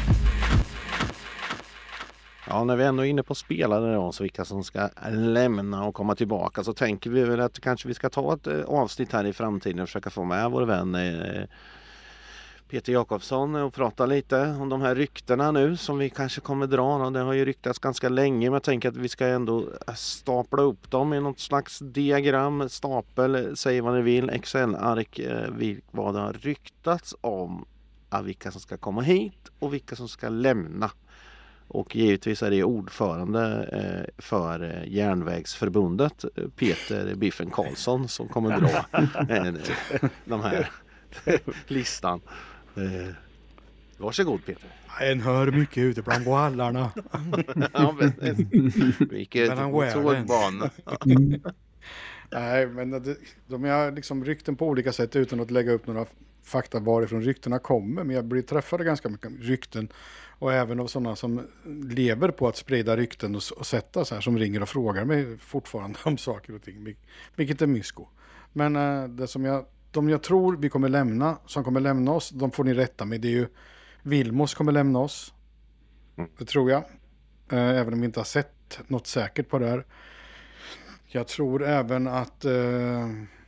Ja, när vi ändå är inne på spelare då, så vilka som ska lämna och komma tillbaka, så tänker vi väl att kanske vi ska ta ett eh, avsnitt här i framtiden och försöka få med vår vän eh, Peter Jakobsson och prata lite om de här ryktena nu som vi kanske kommer dra. Och det har ju ryktats ganska länge, men jag tänker att vi ska ändå stapla upp dem i något slags diagram, stapel, säg vad ni vill, Excel-ark, eh, vil- vad det har ryktats om, av vilka som ska komma hit och vilka som ska lämna. Och givetvis är det ordförande eh, för eh, Järnvägsförbundet, eh, Peter Biffen Karlsson, som kommer dra eh, de här listan. Eh, varsågod Peter. En hör mycket ute bland boallarna. Ja, men, vilket Mellan where tågbana. Nej, men det, de har liksom rykten på olika sätt utan att lägga upp några fakta varifrån ryktena kommer. Men jag blir träffade ganska mycket rykten. Och även av sådana som lever på att sprida rykten och, och sätta så här, som ringer och frågar mig fortfarande om saker och ting. Vilket är mysko. Men äh, det som jag, de jag tror vi kommer lämna, som kommer lämna oss, de får ni rätta med. Det är ju Vilmos kommer lämna oss. Det tror jag. Äh, även om vi inte har sett något säkert på det här. Jag tror även att uh,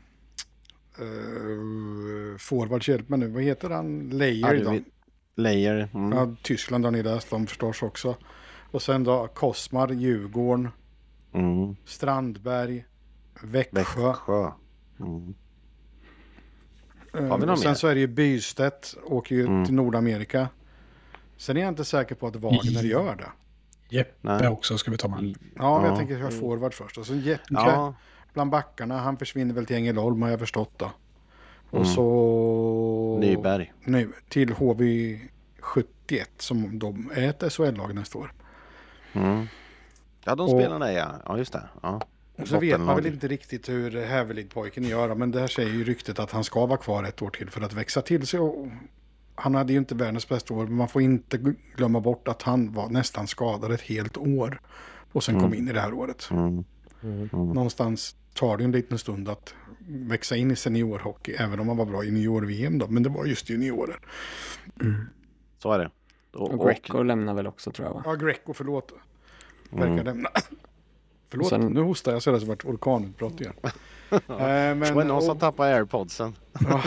uh, Forwards hjälp mig nu. Vad heter han? Leijer Ja, då? vet- Leijer. Mm. Ja, Tyskland har ni läst om förstås också. Och sen då Kosmar, Djurgården, Mm. Strandberg, Växjö. Växjö. Mm. Eh, Har vi någon och sen mer? så är det ju Bystedt, åker ju Mm. till Nordamerika. Sen är jag inte säker på att Wagner gör det. Jeppe Nej. också ska vi ta med. Ja, men jag Ja. tänker köra forward först. Och så Jeppe Ja, bland backarna, han försvinner väl till Ängelholm har jag förstått då. Och Mm. så... Nyberg. Nu, till H V sjuttioett som de är ett S H L-lag nästa år. Mm. Ja, de Och- spelar det, ja. Ja, just det. Ja. Och så vet man Bottenlag. väl inte riktigt hur Hävelid-pojken gör, men det här säger ju ryktet att han ska vara kvar ett år till för att växa till sig. Och han hade ju inte världens bästa år, men man får inte glömma bort att han var nästan skadad ett helt år och sen kom Mm. in i det här året. Mm. Mm. Mm. Någonstans tar det en liten stund att växa in i seniorhockey, även om man var bra i junior-V M då, men det var just juniorer. Mm. Så är det. Och, och Greco lämnar väl också, tror jag, va? Ja, Greco, förlåt. Verkar Mm. lämna. Förlåt, Sen- nu hostar jag så det har varit orkanutbrott igen. eh, men, Det var någon som och, tappade airpodsen. ja.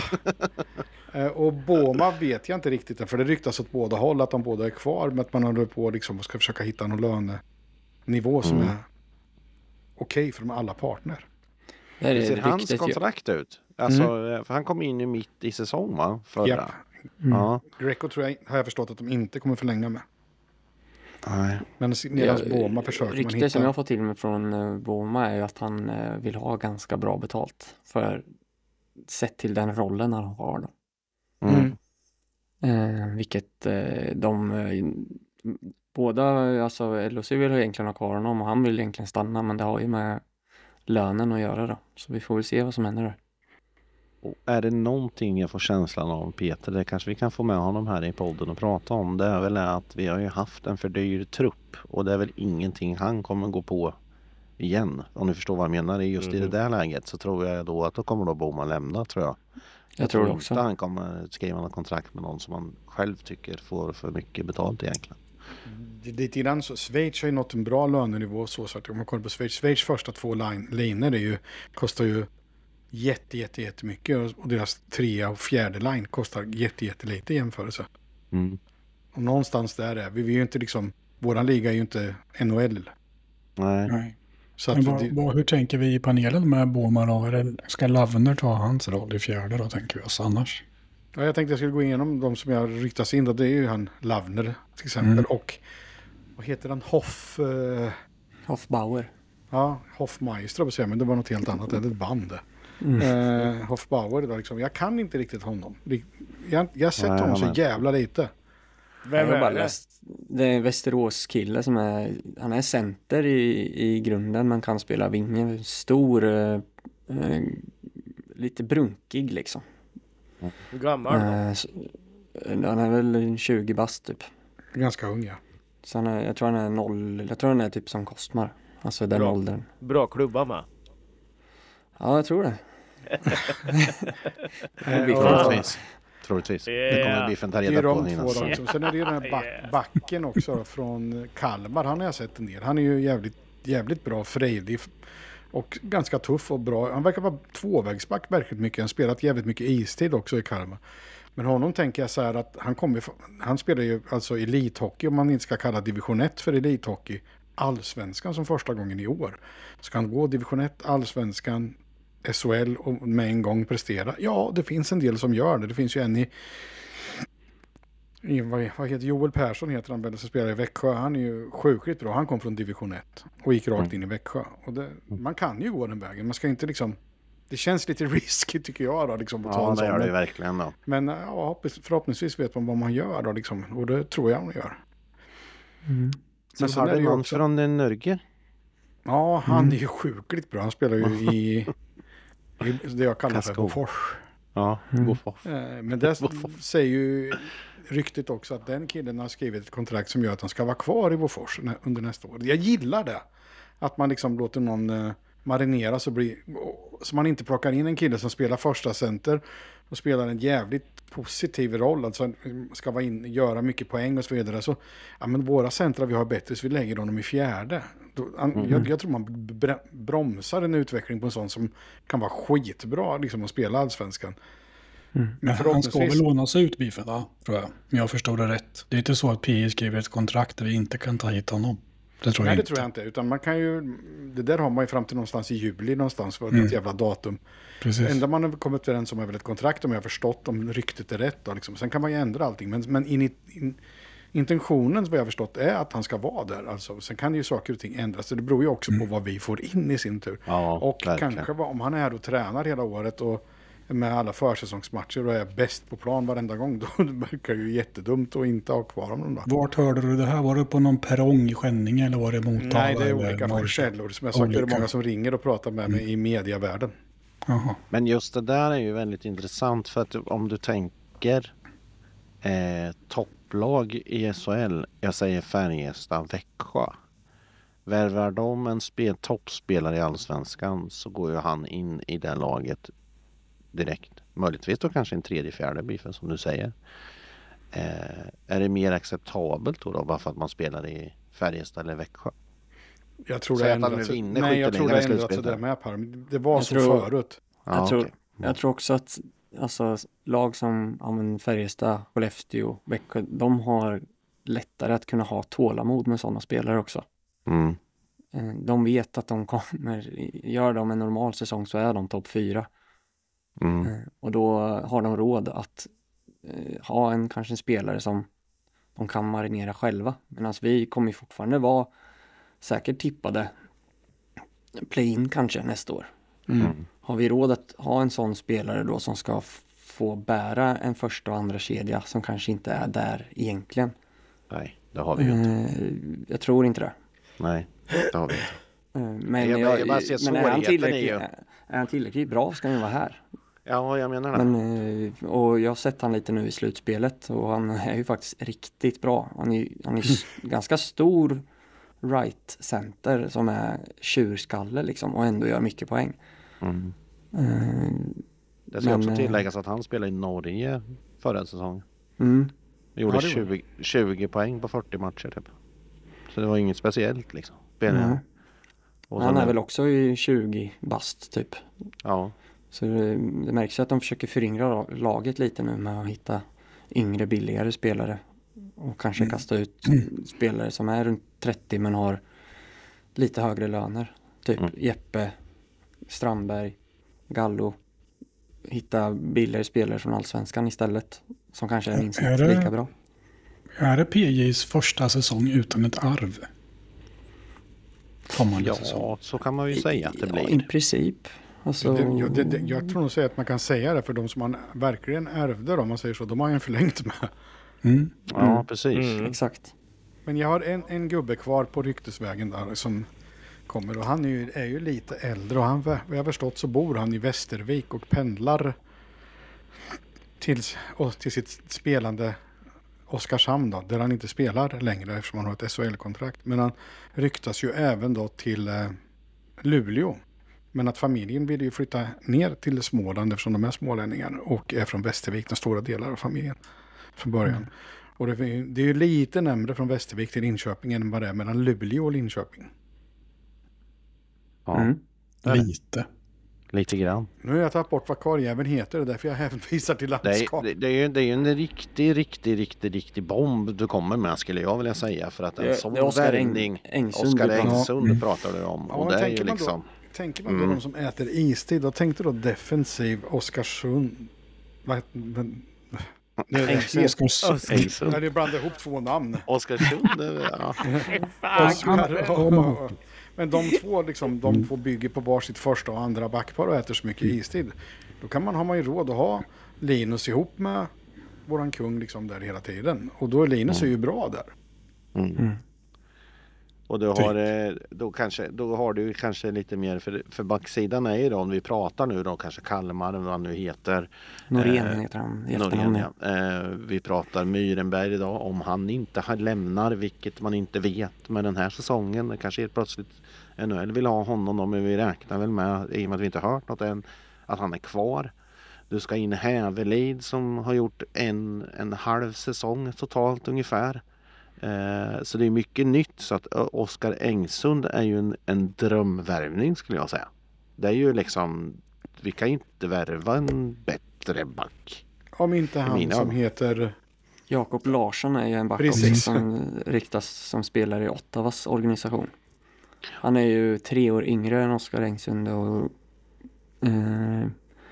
eh, och Boma vet jag inte riktigt, för det ryktas åt båda håll att de båda är kvar, men att man håller på liksom och ska försöka hitta någon lönenivå som Mm. är okej för de alla partner. Det är Hur ser det hans ryktet ju. kontrakt ut? Alltså, för han kom in ju mitt i säsong, va? Förra. Japp. Ja. Greco tror jag, har jag förstått att de inte kommer förlänga med. Nej. Men medan Ja, Boma försöker man Ryktet hitta. som jag har fått till mig från uh, Boma är ju att han eh, vill ha ganska bra betalt för sett till den rollen han har då. Mm. Eh, vilket eh, de eh, båda, alltså L O C vill egentligen ha kvar honom och han vill egentligen stanna, men det har ju med lönen att göra då. Så vi får väl se vad som händer där. Och är det någonting jag får känslan av, Peter, det kanske vi kan få med honom här i podden och prata om, det är väl att vi har ju haft en för dyr trupp och det är väl ingenting han kommer gå på igen. Om du förstår vad jag menar, just mm. i det där läget så tror jag då att då kommer då Boma lämna, tror jag. Jag, jag tror tror också. inte han kommer skriva något kontrakt med någon som han själv tycker får för mycket betalt egentligen. Det är lite grann så. Schweiz har ju nått en bra lönenivå så, så att om man kollar på Schweiz, Schweiz första två line, linjer är ju, kostar ju jätte, jätte, jättemycket och deras trea och fjärde line kostar jätte, jättelite i jämförelse. Mm. Och någonstans där är vi, vi är ju inte liksom, våran liga är ju inte N H L. Nej. Nej. Så att Men vad, det, vad, hur tänker vi i panelen med Boma då? Är det, ska Lavner ta hans roll i fjärde då, tänker vi oss annars? ja, jag tänkte jag skulle gå igenom de som jag ryktas in, och det är ju han Lavner till exempel, Mm. och vad heter han? Hoff... Eh, Hoffbauer. ja, Hoffmeister, säga, men det var något helt annat, det är ett band. Mm. Eh, Hoffbauer, då, liksom, jag kan inte riktigt honom. Jag, jag har sett Nej, honom så men- jävla lite. Vem jag har bara är det? läst. Det är en Västerås kille som är, han är center i, i grunden, men kan spela vinge. Stor, eh, eh, lite brunkig liksom. Hur gammal då? Eh, så, han är väl tjugo bast typ. Ganska ung, ja. Så han är, jag tror han är noll, jag tror han är typ som Kostmar. Alltså den Bra. åldern. Bra klubba med. Ja, jag tror det. Eh, vi och- får ta- Troligtvis. Troligtvis. Det kommer Biffen ta Det är reda på de innan. två då, liksom. Sen är det ju den här back, backen också då, från Kalmar. Han har jag sett en del. Han är ju jävligt, jävligt bra, frejdig och ganska tuff och bra. Han verkar vara tvåvägsback verkligt mycket. Han har spelat jävligt mycket istid också i Kalmar. Men honom tänker jag så här att han kommer, han spelar ju alltså elithockey, om man inte ska kalla division ett för elithockey, allsvenskan som första gången i år. Ska han gå division ett, allsvenskan, S H L och med en gång prestera? Ja, det finns en del som gör det. Det finns ju en i, i vad, vad heter Joel Persson heter han väl, som spelar i Växjö. Han är ju sjukligt bra. Han kom från division ett och gick rakt in i Växjö. Och det, man kan ju gå den vägen. Man ska inte liksom, det känns lite risky tycker jag då, liksom, att ta Ja, en det sån. gör det Men- verkligen då. Men ja, förhoppningsvis vet man vad man gör då, liksom. Och det tror jag man gör. Men sen så har är det det ju någon också- från den Norge. Ja, han är ju sjukligt bra. Han spelar ju i, i det jag kallar för Karlskoga. Bofors. Ja, Bofors. Eh, Men det säger ju ryktet också att den killen har skrivit ett kontrakt som gör att han ska vara kvar i Bofors nä- under nästa år. Jag gillar det. Att man liksom låter någon eh, marinera så, blir, så man inte plockar in en kille som spelar första center och spelar en jävligt positiv roll. Alltså ska vara in, göra mycket poäng och så vidare. Så, ja, men våra centra vi har bättre så vi lägger honom i fjärde. Då, an, Mm. jag, jag tror man br- bromsar en utveckling på en sån som kan vara skitbra liksom, att spela allsvenskan. Men han ska förhoppningsvis- väl lånas ut, Biffen, va? Tror jag. Om jag förstår det rätt. Det är inte så att P I skriver ett kontrakt där vi inte kan ta hit honom. Det tror Nej, jag det inte. tror jag inte. Utan man kan ju, det där har man ju fram till någonstans i juli någonstans för Mm. ett jävla datum. Precis. Det enda man har kommit överens om är väl ett kontrakt om jag har förstått om ryktet är rätt. Då, liksom. Sen kan man ju ändra allting. Men, men in, in, intentionen vad jag har förstått är att han ska vara där. Alltså. Sen kan ju saker och ting ändras. Så det beror ju också Mm. på vad vi får in i sin tur. Ja, och verkligen. kanske vad- om han är här och tränar hela året och med alla försäsongsmatcher och är bäst på plan varenda gång. Då verkar det ju jättedumt att inte ha kvar honom då. Vart hörde du det här? Var det på någon perrong i Skänninge eller var det Motala? Nej, det är eller olika Norrköping? källor. Som jag sagt är det Olika. många som ringer och pratar med mig i medievärlden. Jaha. Men just det där är ju väldigt intressant för att om du tänker eh, topplag i S H L, jag säger Färjestad, Växjö. Värvar de en spel, toppspelare i Allsvenskan så går ju han in i det laget direkt. Möjligtvis då kanske en tredje, fjärde biffen som du säger. Eh, är det mer acceptabelt då, då bara för att man spelar i Färjestad eller Växjö? Jag tror så det att han ändrat sig. vinner Nej, jag tror det skytteligan i ändrat sig slutspelet. där med Per. Det var Jag så tror- förut. Ja, jag, tror, okej. jag tror också att alltså, lag som ja, men Färjestad, Skellefteå, Växjö, de har lättare att kunna ha tålamod med sådana spelare också. Mm. Eh, De vet att de kommer, gör de en normal säsong så är de topp fyra. Mm. Eh, Och då har de råd att eh, ha en kanske en spelare som de kan marinera själva. Medan vi kommer ju fortfarande vara säkert tippade play-in kanske nästa år. Mm. Har vi råd att ha en sån spelare då som ska f- få bära en första och andra kedja som kanske inte är där egentligen? Nej, det har vi ju inte. Eh, jag tror inte det. Nej, det har vi inte. Eh, men Jag- jag, jag bara ser men är han, svårigheten tillräckligt, i ju- är han tillräckligt bra ska han ju vara här. Ja, jag menar det. Men, eh, och jag har sett han lite nu i slutspelet och han är ju faktiskt riktigt bra. Han är, ju- han är s- ganska stor right center som är tjurskalle liksom och ändå gör mycket poäng. Mm. Eh, Det ska men, också eh, tilläggas att han spelade i Norge förra säsongen. mm, Gjorde Ja, det var- tjugo, tjugo poäng på fyrtio matcher typ. Så det var inget speciellt liksom. Spelade. nej. Och Han sen- är väl också i tjugo bast typ. Ja, Så det, det märks ju att de försöker föryngra laget lite nu med att hitta yngre, billigare spelare. Och kanske kasta ut spelare som är runt trettio men har lite högre löner. Typ Mm. Jeppe, Strandberg, Gallo. Hitta billigare spelare från Allsvenskan istället. Som kanske är minst Är det- lika bra. Är det P J:s första säsong utan ett arv? Kommande säsong. ja, så kan man ju säga att det Ja, blir. i princip. Alltså, Det, jag, det, det, jag tror nog säga att man kan säga det för de som man verkligen ärvde, om man säger så, de har ju en förlängt med. Mm. Ja, precis. Mm. exakt. Men jag har en, en gubbe kvar på ryktesvägen där som kommer och han är ju, är ju lite äldre och han, vad jag har förstått så bor han i Västervik och pendlar till, och till sitt spelande Oskarshamn då, där han inte spelar längre eftersom han har ett S H L-kontrakt. Men han ryktas ju även då till eh, Luleå. Men att familjen vill ju flytta ner till Småland eftersom de är smålänningar och är från Västervik, den stora delar av familjen från början. Mm. Och det är, det är ju lite närmare från Västervik till Linköping än vad det är mellan Luleå och Linköping. Ja, Mm. Lite. lite grann. Nu har jag tagit bort vad karljäveln heter och därför jag hänvisar till Det landskap. är, det, det, är ju, det är ju en riktig, riktig, riktig, riktig bomb du kommer med skulle jag vilja säga. För att en Det- sån det är Oskar värvning, Eng- Engsund Oskar du pratar om. Engsund Mm. pratar du om. Ja, och men det är tänker ju man då- liksom... Tänker man då Mm. de som äter istid, då tänkte då defensiv Oskarsund. Vad, men, det är Engsund. Oskarsund. Engsund. Ja, det blandar ihop två namn. Oskarsund, ja. Oskar och- Men de två, liksom, de två bygger på varsitt första och andra backpar och äter så mycket istid. Då kan man, har man ju råd att ha Linus ihop med våran kung liksom där hela tiden. Och då är Linus är ju bra där. Mm. Mm. Och du har, eh, då, kanske, då har du kanske lite mer, för, för backsidan är ju då, om vi pratar nu då, kanske Kalmar, vad han nu heter. Norén Eh, heter han i Norén, efternamn. ja. eh, vi pratar Myrenberg idag, om han inte har lämnar, vilket man inte vet med den här säsongen. Det kanske helt plötsligt N H L vill ha honom då, men vi räknar väl med, i och med att vi inte hört något än, att han är kvar. Du ska in Hävelid som har gjort en, en halv säsong totalt ungefär. Eh, så det är mycket nytt, så att Ö- Oskar Engsund är ju en, en drömvärvning skulle jag säga. Det är ju liksom, vi kan inte värva en bättre back. Om inte han Mina. som heter... Jakob Larsson är ju en back Precis. också som riktas som spelare i Ottawas organisation. Han är ju tre år yngre än Oskar Engsund och eh,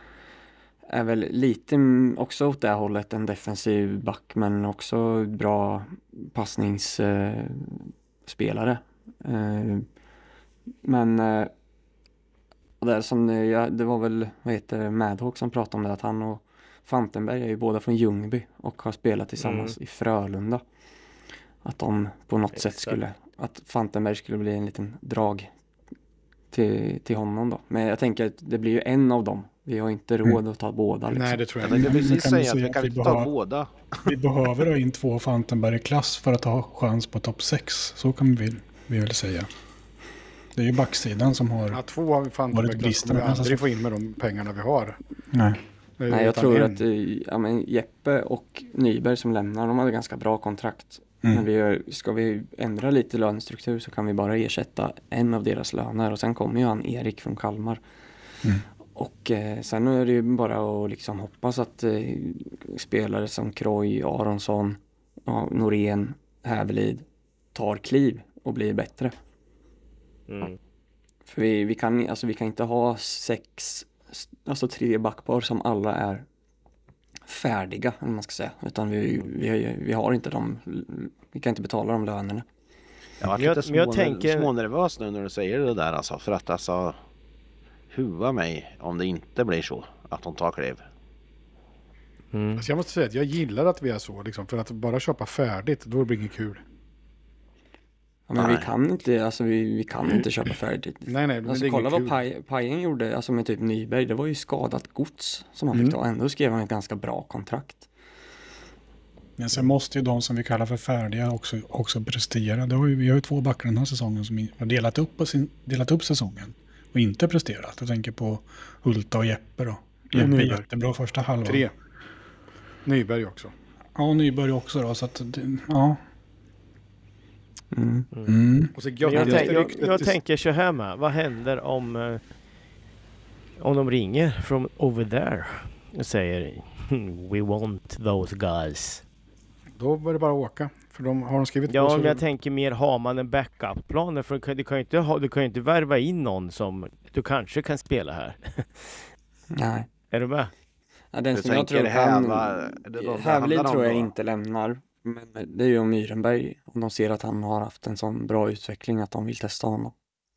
är väl lite m- också åt det hållet, en defensiv back men också bra passningsspelare. Eh, spelare. eh, men eh, och det, är som, eh, ja, det var väl vad heter det, Madhawk som pratade om det, att han och Fantenberg är ju båda från Ljungby och har spelat tillsammans Mm. i Frölunda. Att de på något Exakt. sätt skulle, att Fantenberg skulle bli en liten drag till, till honom då. Men jag tänker att det blir ju en av dem. Vi har inte råd att ta båda liksom. Nej, det tror Jag jag tänkte inte. precis kan man säga att säga vi kan att vi inte ta behöver- båda. Vi behöver ha in två Fantenberg i klass för att ha chans på topp sex. Så kan vi, vi väl säga. Det är ju backsidan som har... Ja, två har vi fan Varit inte bristen, kommer vi alltså. aldrig få in med de pengarna vi har. Nej. Det är Nej, jag utan tror en. att eh, ja, men Jeppe och Nyberg som lämnar, de hade ganska bra kontrakt. Mm. Men vi gör, ska vi ändra lite lönestruktur så kan vi bara ersätta en av deras löner. Och sen kommer ju han Erik från Kalmar. Mm. Och eh, sen är det ju bara att liksom hoppas att eh, spelare som Kroy, Aronsson, ja, Norén, Hävelid tar kliv och blir bättre. Mm. För vi, vi, kan, alltså vi kan inte ha sex, alltså tre backpar som alla är färdiga, om man ska säga. Utan vi, vi, vi har inte dem, vi kan inte betala de lönerna. Jag var Men jag- lite små, men jag tänker- smånervös nu när du säger det där alltså. För att alltså hua mig om det inte blir så att de tar kliv. Mm. Alltså jag måste säga att jag gillar att vi är så. Liksom, för att bara köpa färdigt, då blir det inget kul. Ja, men Nej. vi kan inte, alltså vi, vi kan inte köpa färdigt. Nej, nej, men det Alltså är kolla inget vad kul. Paj, Pajen gjorde, alltså med typ Nyberg, det var ju skadat gods som han Mm. fick ta. Ändå skrev han ett ganska bra kontrakt. Men sen måste ju de som vi kallar för färdiga också, också prestera. Det har ju, vi har ju två backar den här säsongen som har delat upp, på sin, delat upp säsongen och inte presterat. Jag tänker på Hulta och Jeppe då. Jeppe Nyberg. jättebra första halvan. Tre. Nyberg också. Ja, och Nyberg också då. Så att, det- ja. Mm. Mm. Och så Men jag, göttigaste tänk, jag, ryktet jag till- tänker så här med. Vad händer om eh, om de ringer från over there och säger "Hmm, we want those guys. Då var det bara att åka. För de har de skrivit på Ja, så... men jag tänker mer, har man en backup-plan? För du kan, du kan ju inte ha, du kan ju inte värva in någon som du kanske kan spela här. Nej. Är du med? Ja, den Du som jag tänker tror kan... Häva- det- det- det Hävelid handlar om tror jag då? inte lämnar. Men det är ju om Myrenberg. Om de ser att han har haft en sån bra utveckling att de vill testa honom.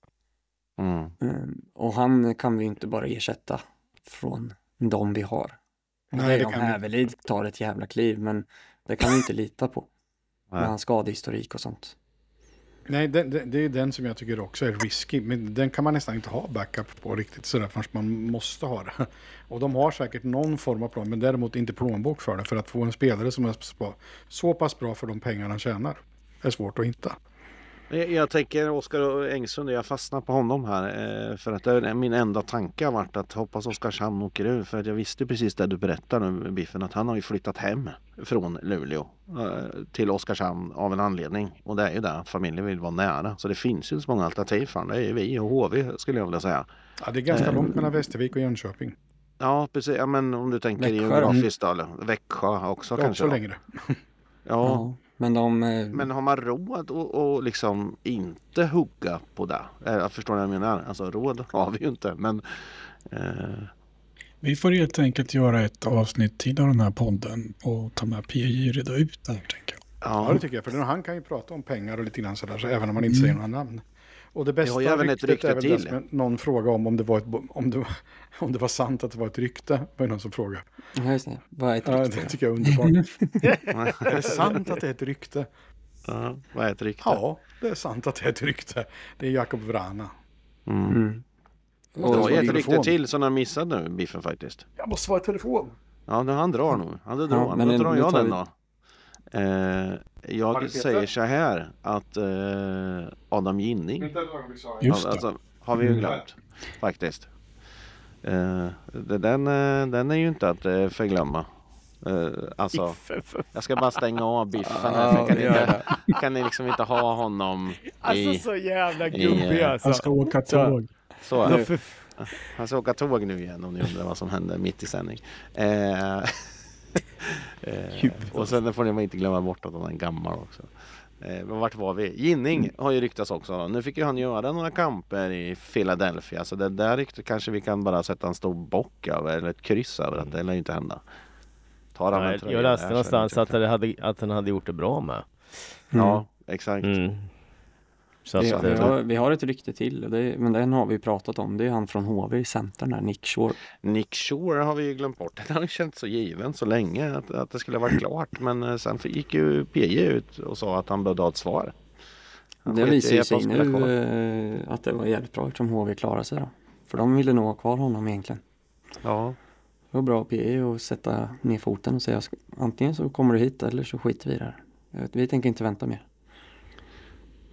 Mm. Mm. Och han kan vi inte bara ersätta från de vi har. Nej, Nej, det om kan vi- Hävelid tar ett jävla kliv, men det kan vi inte lita på. Med Nej. hans skadehistorik och sånt. Nej, det, det, det är den som jag tycker också är risky. Men den kan man nästan inte ha backup på riktigt sådär förrän man måste ha det. Och de har säkert någon form av plan, men däremot inte plånbok för det. För att få en spelare som är sp- så pass bra för de pengarna han tjänar är svårt att hitta. Jag, jag tänker Oskar Engsund, jag fastnar på honom här. Eh, för att det är min enda tanke har varit att hoppas Oskarshamn åker ur. För att jag visste precis det du berättar nu, Biffen, att han har ju flyttat hem från Luleå eh, till Oskarshamn av en anledning. Och det är ju det att familjen vill vara nära. Så det finns ju så många alternativ för det är ju vi och H V skulle jag vilja säga. Ja, det är ganska Eh, långt mellan Västervik och Jönköping. Ja, precis. Ja, men om du tänker Växjö då? geografiskt då, eller Växjö också Det är kanske. också då. längre. Ja, Ja, men de... eh, men har man råd att och liksom inte hugga på det? Eh, Jag förstår vad jag menar. Alltså råd har vi ju inte, men eh, Vi får helt enkelt göra ett avsnitt till av den här podden och ta med P J och reda ut det här, tänker jag. Ja, ja. det tycker jag. För den- han kan ju prata om pengar och lite grann sådär, så även om man inte säger några namn. Och det bästa har ju även ett ryktet rykte är väl till. det som någon fråga om, om det, var ett, bo- om, det var, om det var sant att det var ett rykte. Var det någon som frågade. Ja, just det. Vad är ett Ja, rykte? det tycker jag är underbart. Är det sant att det är ett rykte? Ja, vad är ett rykte? Ja, det är sant att det är ett rykte. Det är Jakob Vrana. Mm. Mm. Det Och var ju ett telefon. rykte till som han missade nu, Biffen faktiskt. Jag måste svara i telefon. Ja, det- han drar nu. Han drar. Ja, Ja, men då en- drar nu jag tar den vi- då. Eh, jag Peter? säger så här att eh, Adam Ginning Just det. alltså, har vi ju glömt faktiskt. Eh, det- den, eh, den är ju inte att eh, förglömma. Eh, alltså, jag ska bara stänga av Biffen här, för jag kan, inte, kan ni liksom inte ha honom Alltså i... så jävla i, gubbig eh, alltså. Han ska åka tåg. Så, Så för, han ska åka tåg nu igen om ni undrar vad som hände mitt i sändning. Eh, eh, och sen får ni inte glömma bort att han är gammal också. Eh, men vart var vi? Ginning har ju ryktats också. Nu fick ju han göra några kamper i Philadelphia. Så det där ryktet kanske vi kan bara sätta en stor bock över eller ett kryss över. Att det lär ju inte hända. Tar han en nej, tröja jag där läste så är någonstans det att, det hade, att han hade gjort det bra med. Ja, exakt. Mm. Så Vi, att, vi, eh, har, vi har ett rykte till, och det, men den har vi pratat om. Det är han från H V i centern där, Nick Shore. Nick Shore har vi ju glömt bort. Den har ju känts så given så länge att, att det skulle ha varit klart. Men eh, sen gick ju P J ut och sa att han behövde ha ett svar. Han Det sket visar i ju att de sig skulle nu kvar. eh, att det var jävligt bra eftersom H V klarade sig då. För de ville nog ha kvar honom egentligen. Ja, Det var bra P E att sätta ner foten och säga antingen så kommer du hit eller så skiter vi där. Vi tänker inte vänta mer.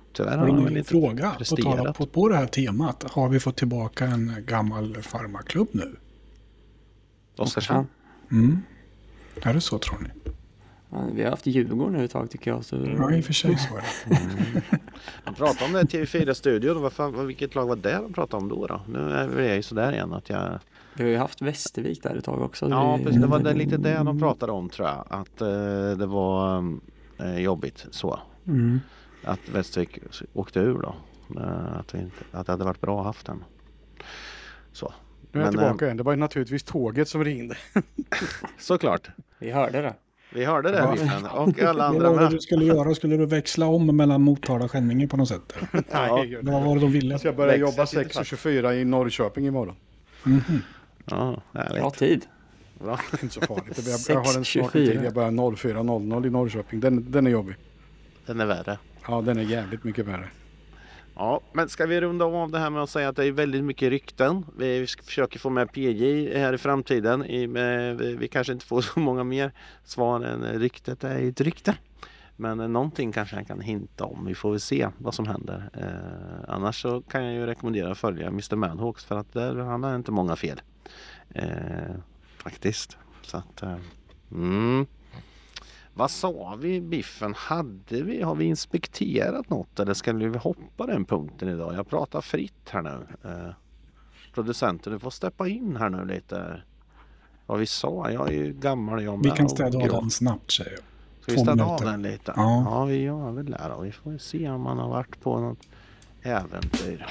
Tyvärr Har har du de en inte fråga på, tal, presterat. på, på det här temat? Har vi fått tillbaka en gammal farmaklubb nu? Oskarshamn. Mm. Är det så tror ni? Ja, vi har haft Djurgården nu ett tag tycker jag. Så... Ja, i och för sig så är det. Mm. De pratade om det i T V fyra-studion. Vad fan, vilket lag var det de pratade om då? då? Nu är jag ju sådär igen att jag... Vi har ju haft Västervik där ett tag också. Ja, vi... precis. Det var det, lite det de pratade om tror jag. Att eh, det var eh, jobbigt så. Mm. Att Västervik åkte ur då. Eh, att, det inte, att det hade varit bra att haft den. Så. Nu är jag Men, tillbaka igen. Det var ju naturligtvis tåget som ringde. Såklart. Vi hörde det. Vi hörde det, Ja. Biffen. Och alla Vad andra var det med. du skulle göra? Skulle du växla om mellan Motala och Skänninge på något sätt? Ja. Vad var det de ville? Så jag börjar Växla jobba lite sex och tjugofyra i Norrköping imorgon. Mhm. Ja, härligt. Bra tid. Bra. Det är inte så farligt. Jag, jag har en sex smart tid. tjugofyra. Jag börjar noll fyra noll noll i Norrköping. Den, den är jobbig. Den är värre. Ja, den är jävligt mycket värre. Ja, men ska vi runda av det här med att säga att det är väldigt mycket rykten. Vi ska försöka få med P J här i framtiden. I, med, vi, vi kanske inte får så många mer svar än ryktet är ett rykte. Men eh, någonting kanske han kan hinta om. Vi får väl se vad som händer. Eh, annars så kan jag ju rekommendera att följa M R Madhawks för att där, han har inte många fel. Eh, faktiskt. Så att... Eh, mm. Vad sa vi, Biffen? Hade vi, har vi inspekterat något eller ska vi hoppa den punkten idag? Jag pratar fritt här nu. Eh, producenten, du får steppa in här nu lite. Vad vi sa, jag är ju gammal. Jag Vi med kan och städa av grå. den snabbt säger jag. Ska vi Två städa av minuter. den lite? Ja. Ja, vi gör väl det då. Vi får se om man har varit på något äventyr.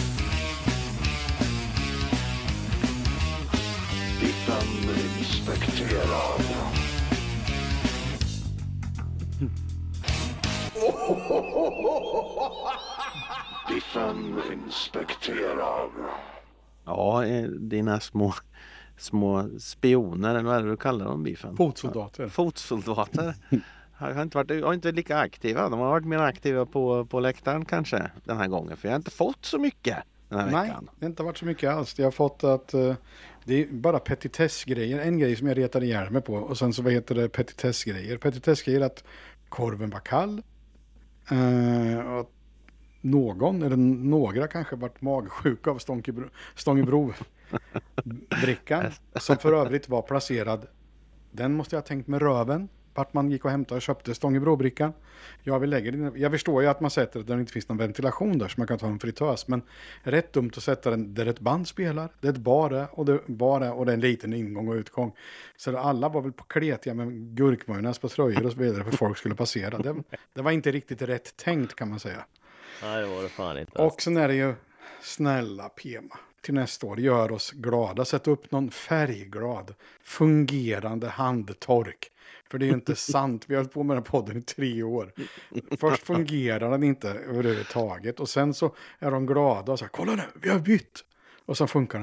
Biffen inspekterar. Biffen inspekterar. Ja, eh, dina små, små spioner, eller vad är det du kallar dem, Biffen? Fotsoldater. Fotsoldater. Har inte varit har inte lika aktiva. De har varit mer aktiva på, på läktaren kanske den här gången. För jag har inte fått så mycket den här Nej, veckan. det har inte varit så mycket alls. Jag har fått att uh, det är bara petitessgrejer. En grej som jag retade ihjäl mig på. Och sen så vad heter det petitessgrejer. Petitessgrejer att korven var kall. Uh, och att någon, eller några kanske varit magsjuka av Stångebro, Stångebro-brickan. Som för övrigt var placerad. Den måste jag ha tänkt med röven. Vart man gick och hämtade och köpte Stångebrobrickan. Jag vill lägga den. Jag förstår ju att man sätter där det inte finns någon ventilation där så man kan ta en fritös. Men rätt dumt att sätta den där ett band spelar. Det är ett bar och det, bara, och det är en liten ingång och utgång. Så alla var väl på kletiga med gurkmajonnäs på tröjor och så vidare för folk skulle passera. Det, det var inte riktigt rätt tänkt kan man säga. Nej, det var det fan inte. Och sen är det ju snälla Pema. Till nästa år, gör oss glada. Sätt upp någon färgglad, fungerande handtork. För det är ju inte sant. Vi har hållit på med den här podden i tre år. Först fungerar den inte överhuvudtaget. Och sen så är de glada och så här, kolla nu, vi har bytt. Och så funkar den.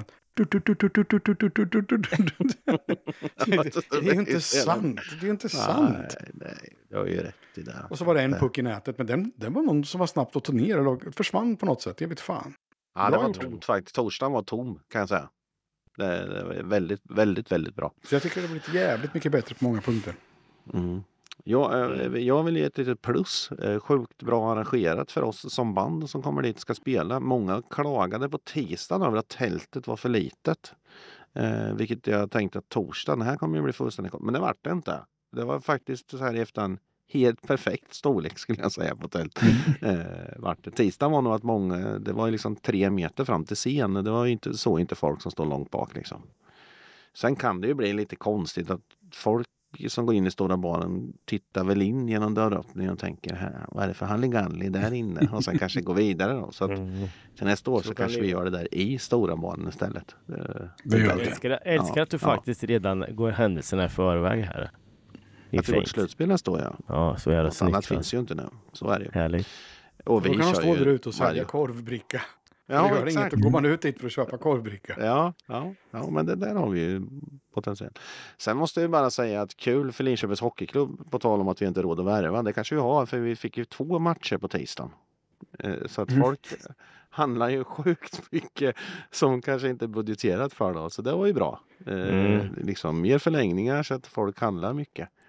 Det är ju inte sant. Det är ju inte sant. Nej, nej, jag har ju rätt i det. Och så var det en puck i nätet. Men den, den var någon som var snabbt att ta ner. Eller försvann på något sätt. Jag vet fan. Ja, det Bra var gjort. tomt faktiskt. Torsdagen var tom kan jag säga. Det, det var väldigt, väldigt, väldigt bra. Så jag tycker det har blivit jävligt mycket bättre på många punkter. Mm. Jag, eh, jag vill ge ett litet plus. Eh, Sjukt bra arrangerat för oss som band som kommer dit och ska spela. Många klagade på tisdagen över att tältet var för litet. Eh, vilket jag tänkte att torsdagen här kommer ju bli fullständigt. Men det var det inte. Det var faktiskt så här efter en helt perfekt storlek skulle jag säga på tält. eh, vart det. Tisdagen var nog att många, det var ju liksom tre meter fram till scen. Det var ju inte så inte folk som står långt bak liksom. Sen kan det ju bli lite konstigt att folk som går in i stora baren tittar väl in genom dörröppningen och tänker här, vad är det för halligalli där inne? Och sen kanske gå vidare då. Så att Mm. till nästa år så, Så kan kanske det- vi gör det där i stora baren istället. Det, Det gör Jag vi. älskar, älskar Ja, att du ja. faktiskt redan går händelserna i förväg här. Det är att det går till fint. slutspel nästa år, ja. Ja, så jävla Något snyggt. annat va? finns ju inte nu. Så är det ju. Härligt. Och Då vi kan de kör stå ju där ute och sälja varje- korvbricka. Ja, det gör exakt. inget, då går man ut dit för att köpa korvbricka. Ja, ja, ja, men det där har vi ju potential. Sen måste vi bara säga att kul för Linköpings hockeyklubb på tal om att vi inte har råd att värva. Det kanske vi har för vi fick ju två matcher på tisdagen. Eh, Så att folk handlar ju sjukt mycket som kanske inte är budgeterat för då. Så det var ju bra. Eh, Mm. Liksom mer förlängningar så att folk handlar mycket.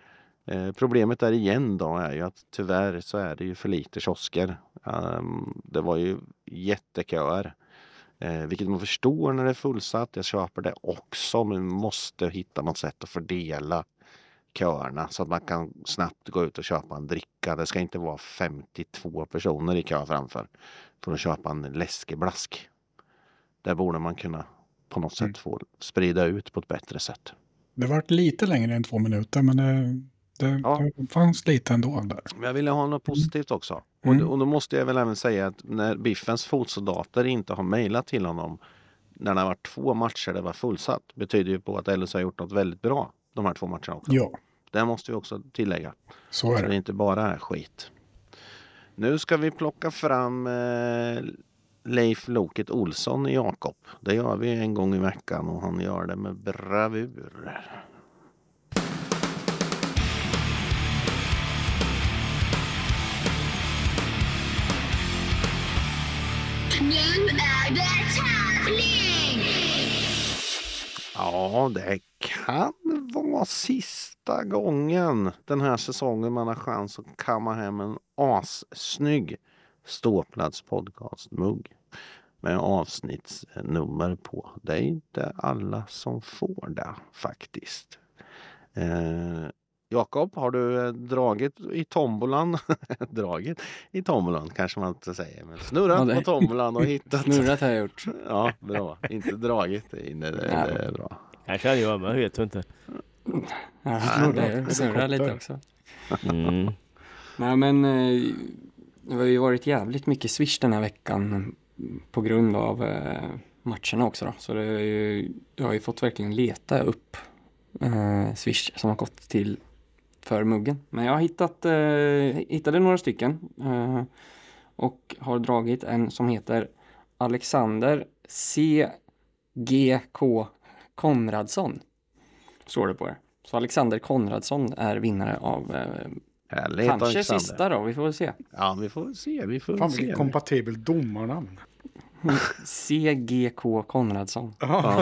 Eh, problemet där igen då är ju att tyvärr så är det ju för lite kiosker. Um, det var ju jätteköer. Eh, vilket man förstår när det är fullsatt. Jag köper det också, men måste hitta något sätt att fördela köerna så att man kan snabbt gå ut och köpa en dricka. Det ska inte vara femtiotvå personer i kö framför för att köpa en läskeblask. Där borde man kunna på något sätt mm. få sprida ut på ett bättre sätt. Det var lite längre än två minuter, men det, det, ja. det fanns lite ändå där. Men jag ville ha något positivt också. Mm. Och, och då måste jag väl även säga att när Biffens fotsoldater inte har mejlat till honom när det har varit två matcher det var fullsatt, betyder ju på att L S har gjort något väldigt bra de här två matcherna också. Ja. Det måste vi också tillägga. Så är det. Så det inte bara är skit. Nu ska vi plocka fram eh, Leif Loket Olsson i Jakob. Det gör vi en gång i veckan och han gör det med bravur. Nu är det tävling! Ja, det kan vara sista gången den här säsongen man har chans att kamma hem en assnygg Ståplats podcast-mugg med avsnittsnummer på. Det är inte alla som får det faktiskt. Eh, Jakob, har du dragit i tombolan? dragit i tombolan kanske man inte säger. Men snurrat ja, på tombolan och hittat. Snurrat har jag gjort. Ja, bra. Inte dragit in. Det, det, det är bra. Jag kan ju men vet du inte. Ja, jag snurrar lite också. Mm. Nej, men det har ju varit jävligt mycket Swish den här veckan på grund av matcherna också då. Så det är ju, jag har ju fått verkligen leta upp eh, Swish som har gått till för muggen. Men jag har hittat, eh, hittade några stycken eh, och har dragit en som heter Alexander C G K Konradsson. Står det på det. Så Alexander Konradsson är vinnare av eh, Härligt, kanske Alexander. sista då, vi får väl se. Ja, vi får se. Vi får Fan, se. vilket kompatibelt domarnamn. C G K Konradsson. Ja,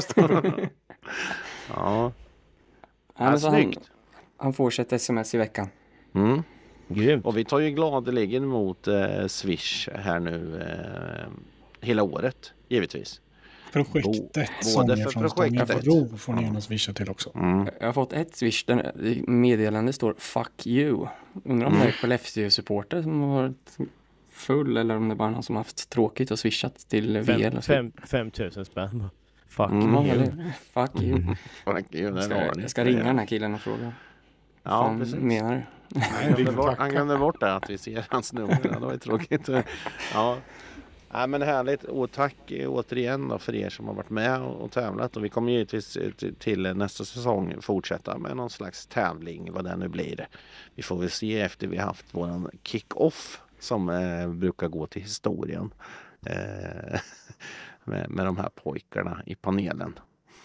ja. Ja, så han, han får sig ett sms i veckan. Mm. Grymt. Och vi tar ju gladeligen emot eh, Swish här nu eh, hela året, givetvis. Projektet. Bo, både för projektet. Då får ni gärna swisha till också. Mm. Jag har fått ett swish där meddelande står fuck you. Undrar om mm. det är Skellefteå-supporter som har varit full eller om det är bara någon som har haft tråkigt och swishat till V L. Fem, fem tusen spänn. Fuck mm. you. Fuck you. Mm. Fuck you. Jag ska, jag ska ringa den här killen och fråga. Ja, fan precis. Menar du? Han glömde bort, han glömde bort det att vi ser hans nummer. Det var ju tråkigt. Ja. Ja, men härligt, och tack återigen då för er som har varit med och tävlat, och vi kommer givetvis till nästa säsong fortsätta med någon slags tävling, vad det nu blir. Vi får väl se efter vi har haft våran kick-off som eh, brukar gå till historien eh, med, med de här pojkarna i panelen.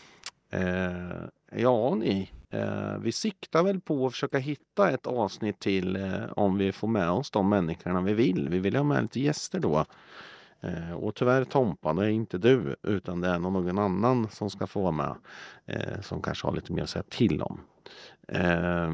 Eh, ja ni, eh, vi siktar väl på att försöka hitta ett avsnitt till eh, om vi får med oss de människorna vi vill. Vi vill ha med lite gäster då. Eh, och tyvärr Tompa, det är inte du utan det är någon annan som ska få vara med eh, som kanske har lite mer att säga till om. Eh,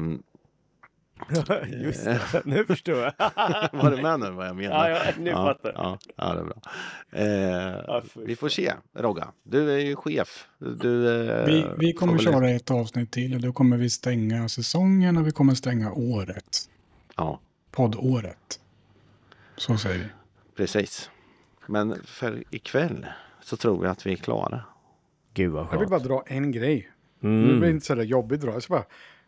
Just det, nu förstår jag. Var det med nu vad jag menar? Ja, ja nu ja, fattar jag. Ja, ja, det är bra. Eh, ja, vi får se, Rogga. Du är ju chef. Du, eh, vi, vi kommer köra ett avsnitt till och då kommer vi stänga säsongen och vi kommer stänga året. Ja. Poddåret. Så säger vi. Precis. Men för ikväll så tror jag att vi är klara. Gud vad skönt. Jag vill bara dra en grej. Mm. Nu blir det inte så där jobbigt dra. Jag ska bara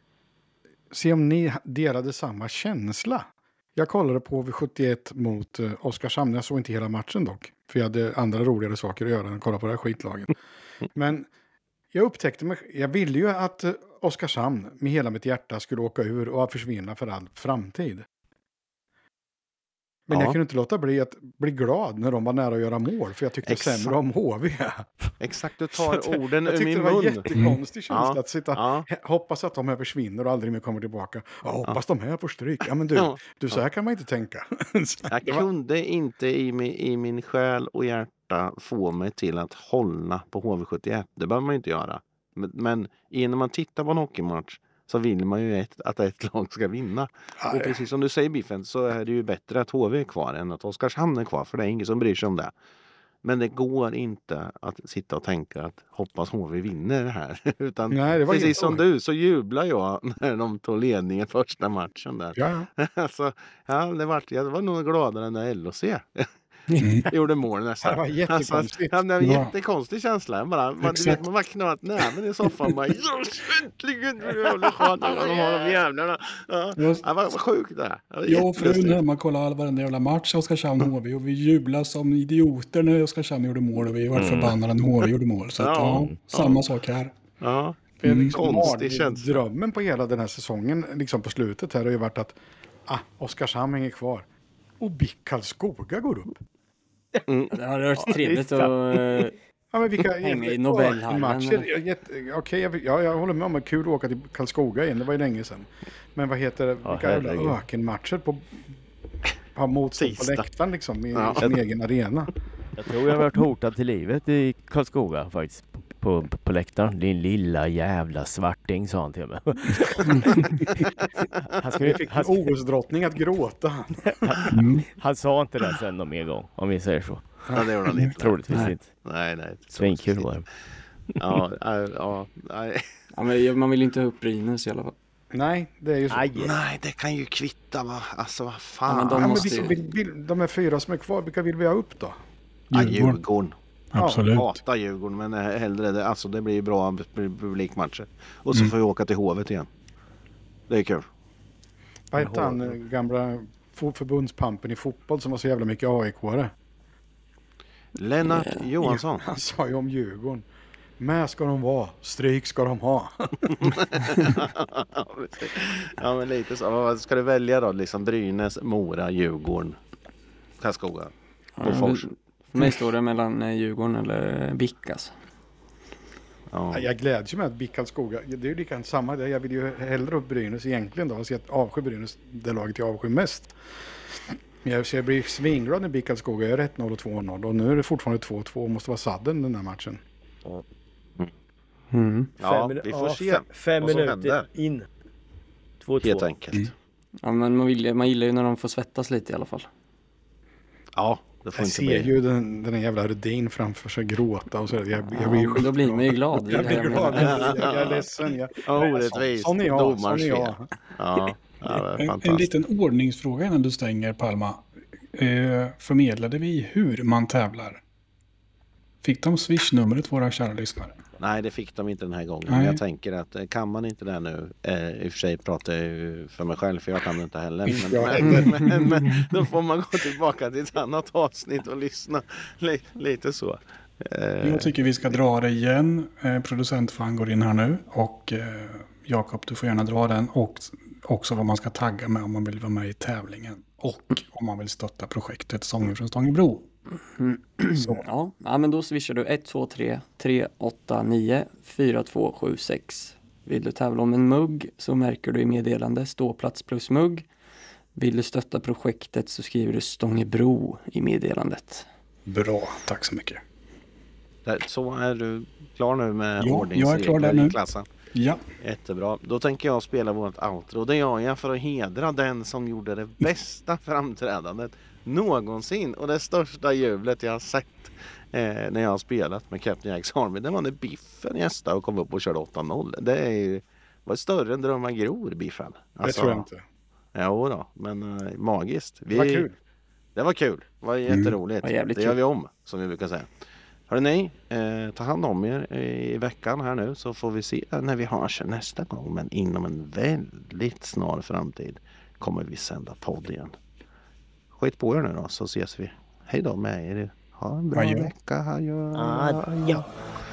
se om ni delade samma känsla. Jag kollade på V sjuttioett mot uh, Oskarshamn. Jag såg inte hela matchen dock. För jag hade andra roligare saker att göra än att kolla på det här skitlaget. Men jag upptäckte mig. Jag ville ju att uh, Oskarshamn med hela mitt hjärta skulle åka ur och försvinna för all framtid. Men ja. Jag kunde inte låta bli att bli glad när de var nära att göra mål. För jag tyckte Exakt. sämre om H V. Exakt, du tar orden ur min mun. Jag tyckte det var en jättekonstig känsla ja. att sitta. Ja. Hoppas att de här försvinner och aldrig mer kommer tillbaka. Ja, hoppas ja. de här får stryk. Ja men du, ja. du så här kan man inte tänka. Jag kunde inte i min, i min själ och hjärta få mig till att hålla på H V sjuttioett. Det behöver man inte göra. Men, men när man tittar på en hockeymatch så vill man ju ett, att ett lag ska vinna. Aj. Och precis som du säger Biffen, så är det ju bättre att H V är kvar än att Oskarshamn är kvar, för det är ingen som bryr sig om det. Men det går inte att sitta och tänka att hoppas H V vinner det här. Utan Nej, det var precis som inte... du så jublar jag när de tog ledningen första matchen där. Ja. Alltså, ja, det var, jag var nog gladare när L O C Mm. gjorde mål nästan. Det var jättekonstigt. Alltså, ja, det var en Ja. jättekonstig känsla. Jag bara, man, du Exakt. vet, man var knappt näven i soffan. Bara, yes, äntligen! Det är jävla skönt att de har de jävlarna. Ja, Just- det var, var sjukt det här. Det var Jag och frun jättelustigt. hemma kollade all varenda jävla match i Oskarshamn H V och vi jublade som idioter när Oskarshamn gjorde mål och vi var Mm. förbannade när H V gjorde mål. Så att, Ja, ja, samma sak här. Ja, För Mm. liksom konstig mar- känsla. Drömmen på hela den här säsongen liksom på slutet här har ju varit att ah, Oskarshamn hänger kvar och B I K Karlskoga går upp. Det hade varit trevligt att eh, Ja, men vilka hänga i Nobelhallen. matcher. Jag, jätte- Okej, jag, ja, jag håller med om att det är kul att åka till Karlskoga igen. Det var ju länge sedan. Men vad heter det? Ja, Vilka jävla herregud. ökenmatcher på ha motstånd på Tisdag. läktaren liksom i Ja. sin egen arena. Jag tror jag har varit hotad till livet i Karlskoga faktiskt. På, på, på läktaren. Din lilla jävla svarting, sa han till mig. han, Vi skulle, fick en han, O S-drottning att gråta. han sa inte det sen någon mer gång, om vi säger så. Ja, det gjorde han inte. Troligtvis Nej. inte. Nej, nej. Svinkul var det. Ja, ja, ja, nej. Ja, men man vill inte ha upp Brynäs i alla fall. Nej, det är ju så. Aj, Nej, det kan ju kvitta va. Alltså vad Ja, fan. men Ja, de men måste vilka, ju... vill, vill, de är fyra som är kvar, vilka vill vi ha upp då? Ja, Djurgården. Djurgården. Absolut. Hatar Djurgården, men hellre det. Alltså det blir ju bra publikmatcher. Och så Mm. får vi åka till Hovet igen. Det är kul. Vad hette han, eh, gamla fo- förbundspampen i fotboll som var så jävla mycket A I K-are? Lennart Johansson. Han sa ju om Djurgården. Med ska de vara, stryk ska de ha. Ja, men lite så. Vad ska du välja då? Liksom Brynäs, Mora, Djurgården, Karlskoga, Bofors. För mig står det mellan eh, Djurgården eller B I K alltså. Ja. Jag gläds ju med att B I K Karlskoga, det är ju likadant samma där. Jag vill ju hellre upp Brynäs egentligen då. Jag avskyr Brynäs, det laget jag avskyr mest. Jag, så jag blir svinglad när B I K Karlskoga är ett noll och två noll. Och nu är det fortfarande två två och måste vara sadden den här matchen. Mm. Ja, Fem minu- vi får ja, se Fem, fem vad som minuter händer. in. två två. Helt enkelt. Ja, men man, vill, man gillar ju när de får svettas lite i alla fall. Ja, det får Jag inte ser bli. ju den, den här jävla Rudin framför sig gråta och så. Jag, jag blir ju Ja, då blir man ju glad. Det är Jag det blir jag glad. menar. Jag, jag är ledsen. Jag, Ja, orättvist. Sån är jag. Sån är Domars jag. fel. Ja, ja, det är En, en fantastiskt. liten ordningsfråga innan du stänger, Palma. Eh, förmedlade vi hur man tävlar? Fick de swish-numret, våra kära lyssnare? Nej, det fick de inte den här gången. Nej. Men jag tänker att eh, kan man inte det nu, eh, i och för sig pratar jag ju för mig själv, för jag kan det inte heller. Men, men, men, men, men då får man gå tillbaka till ett annat avsnitt och lyssna L- lite så. Eh, Jag tycker vi ska dra det igen. Eh, producentfan går in här nu. Och eh, Jakob, du får gärna dra den. Och också vad man ska tagga med om man vill vara med i tävlingen. Och om man vill stötta projektet Sånger från Stångebro. Så. Ja, ja, men då swishar du ett två tre tre åtta nio fyra två sju sex. Vill du tävla om en mugg så märker du i meddelande ståplats plus mugg. Vill du stötta projektet så skriver du Stångebro i meddelandet. Bra, tack så mycket. där, så är du klar nu med Ja, jag är klar ordningsregler där nu. i klassen. Ja. Jättebra. Då tänker jag spela vårt outro. Det gör jag för att hedra den som gjorde det bästa framträdandet någonsin. Och det största jublet jag har sett eh, när jag har spelat med Captain Jacks Army. Det var när Biffen gästade och kom upp och körde åtta noll. Det är ju, var större än Drömmar gror, Biffen. Det tror jag inte. Jo då, men eh, magiskt. Vi, Det var kul. Det var kul. Det var jätteroligt. Var jävligt det gör kul. vi om, som vi brukar säga. Hörrni, ni, eh, ta hand om er i veckan här nu, så får vi se när vi hörs nästa gång. Men inom en väldigt snar framtid kommer vi sända podd igen. Skit på er nu då, så ses vi. Hej då med er. Ha en bra Adjö. vecka. Adjö. Adjö.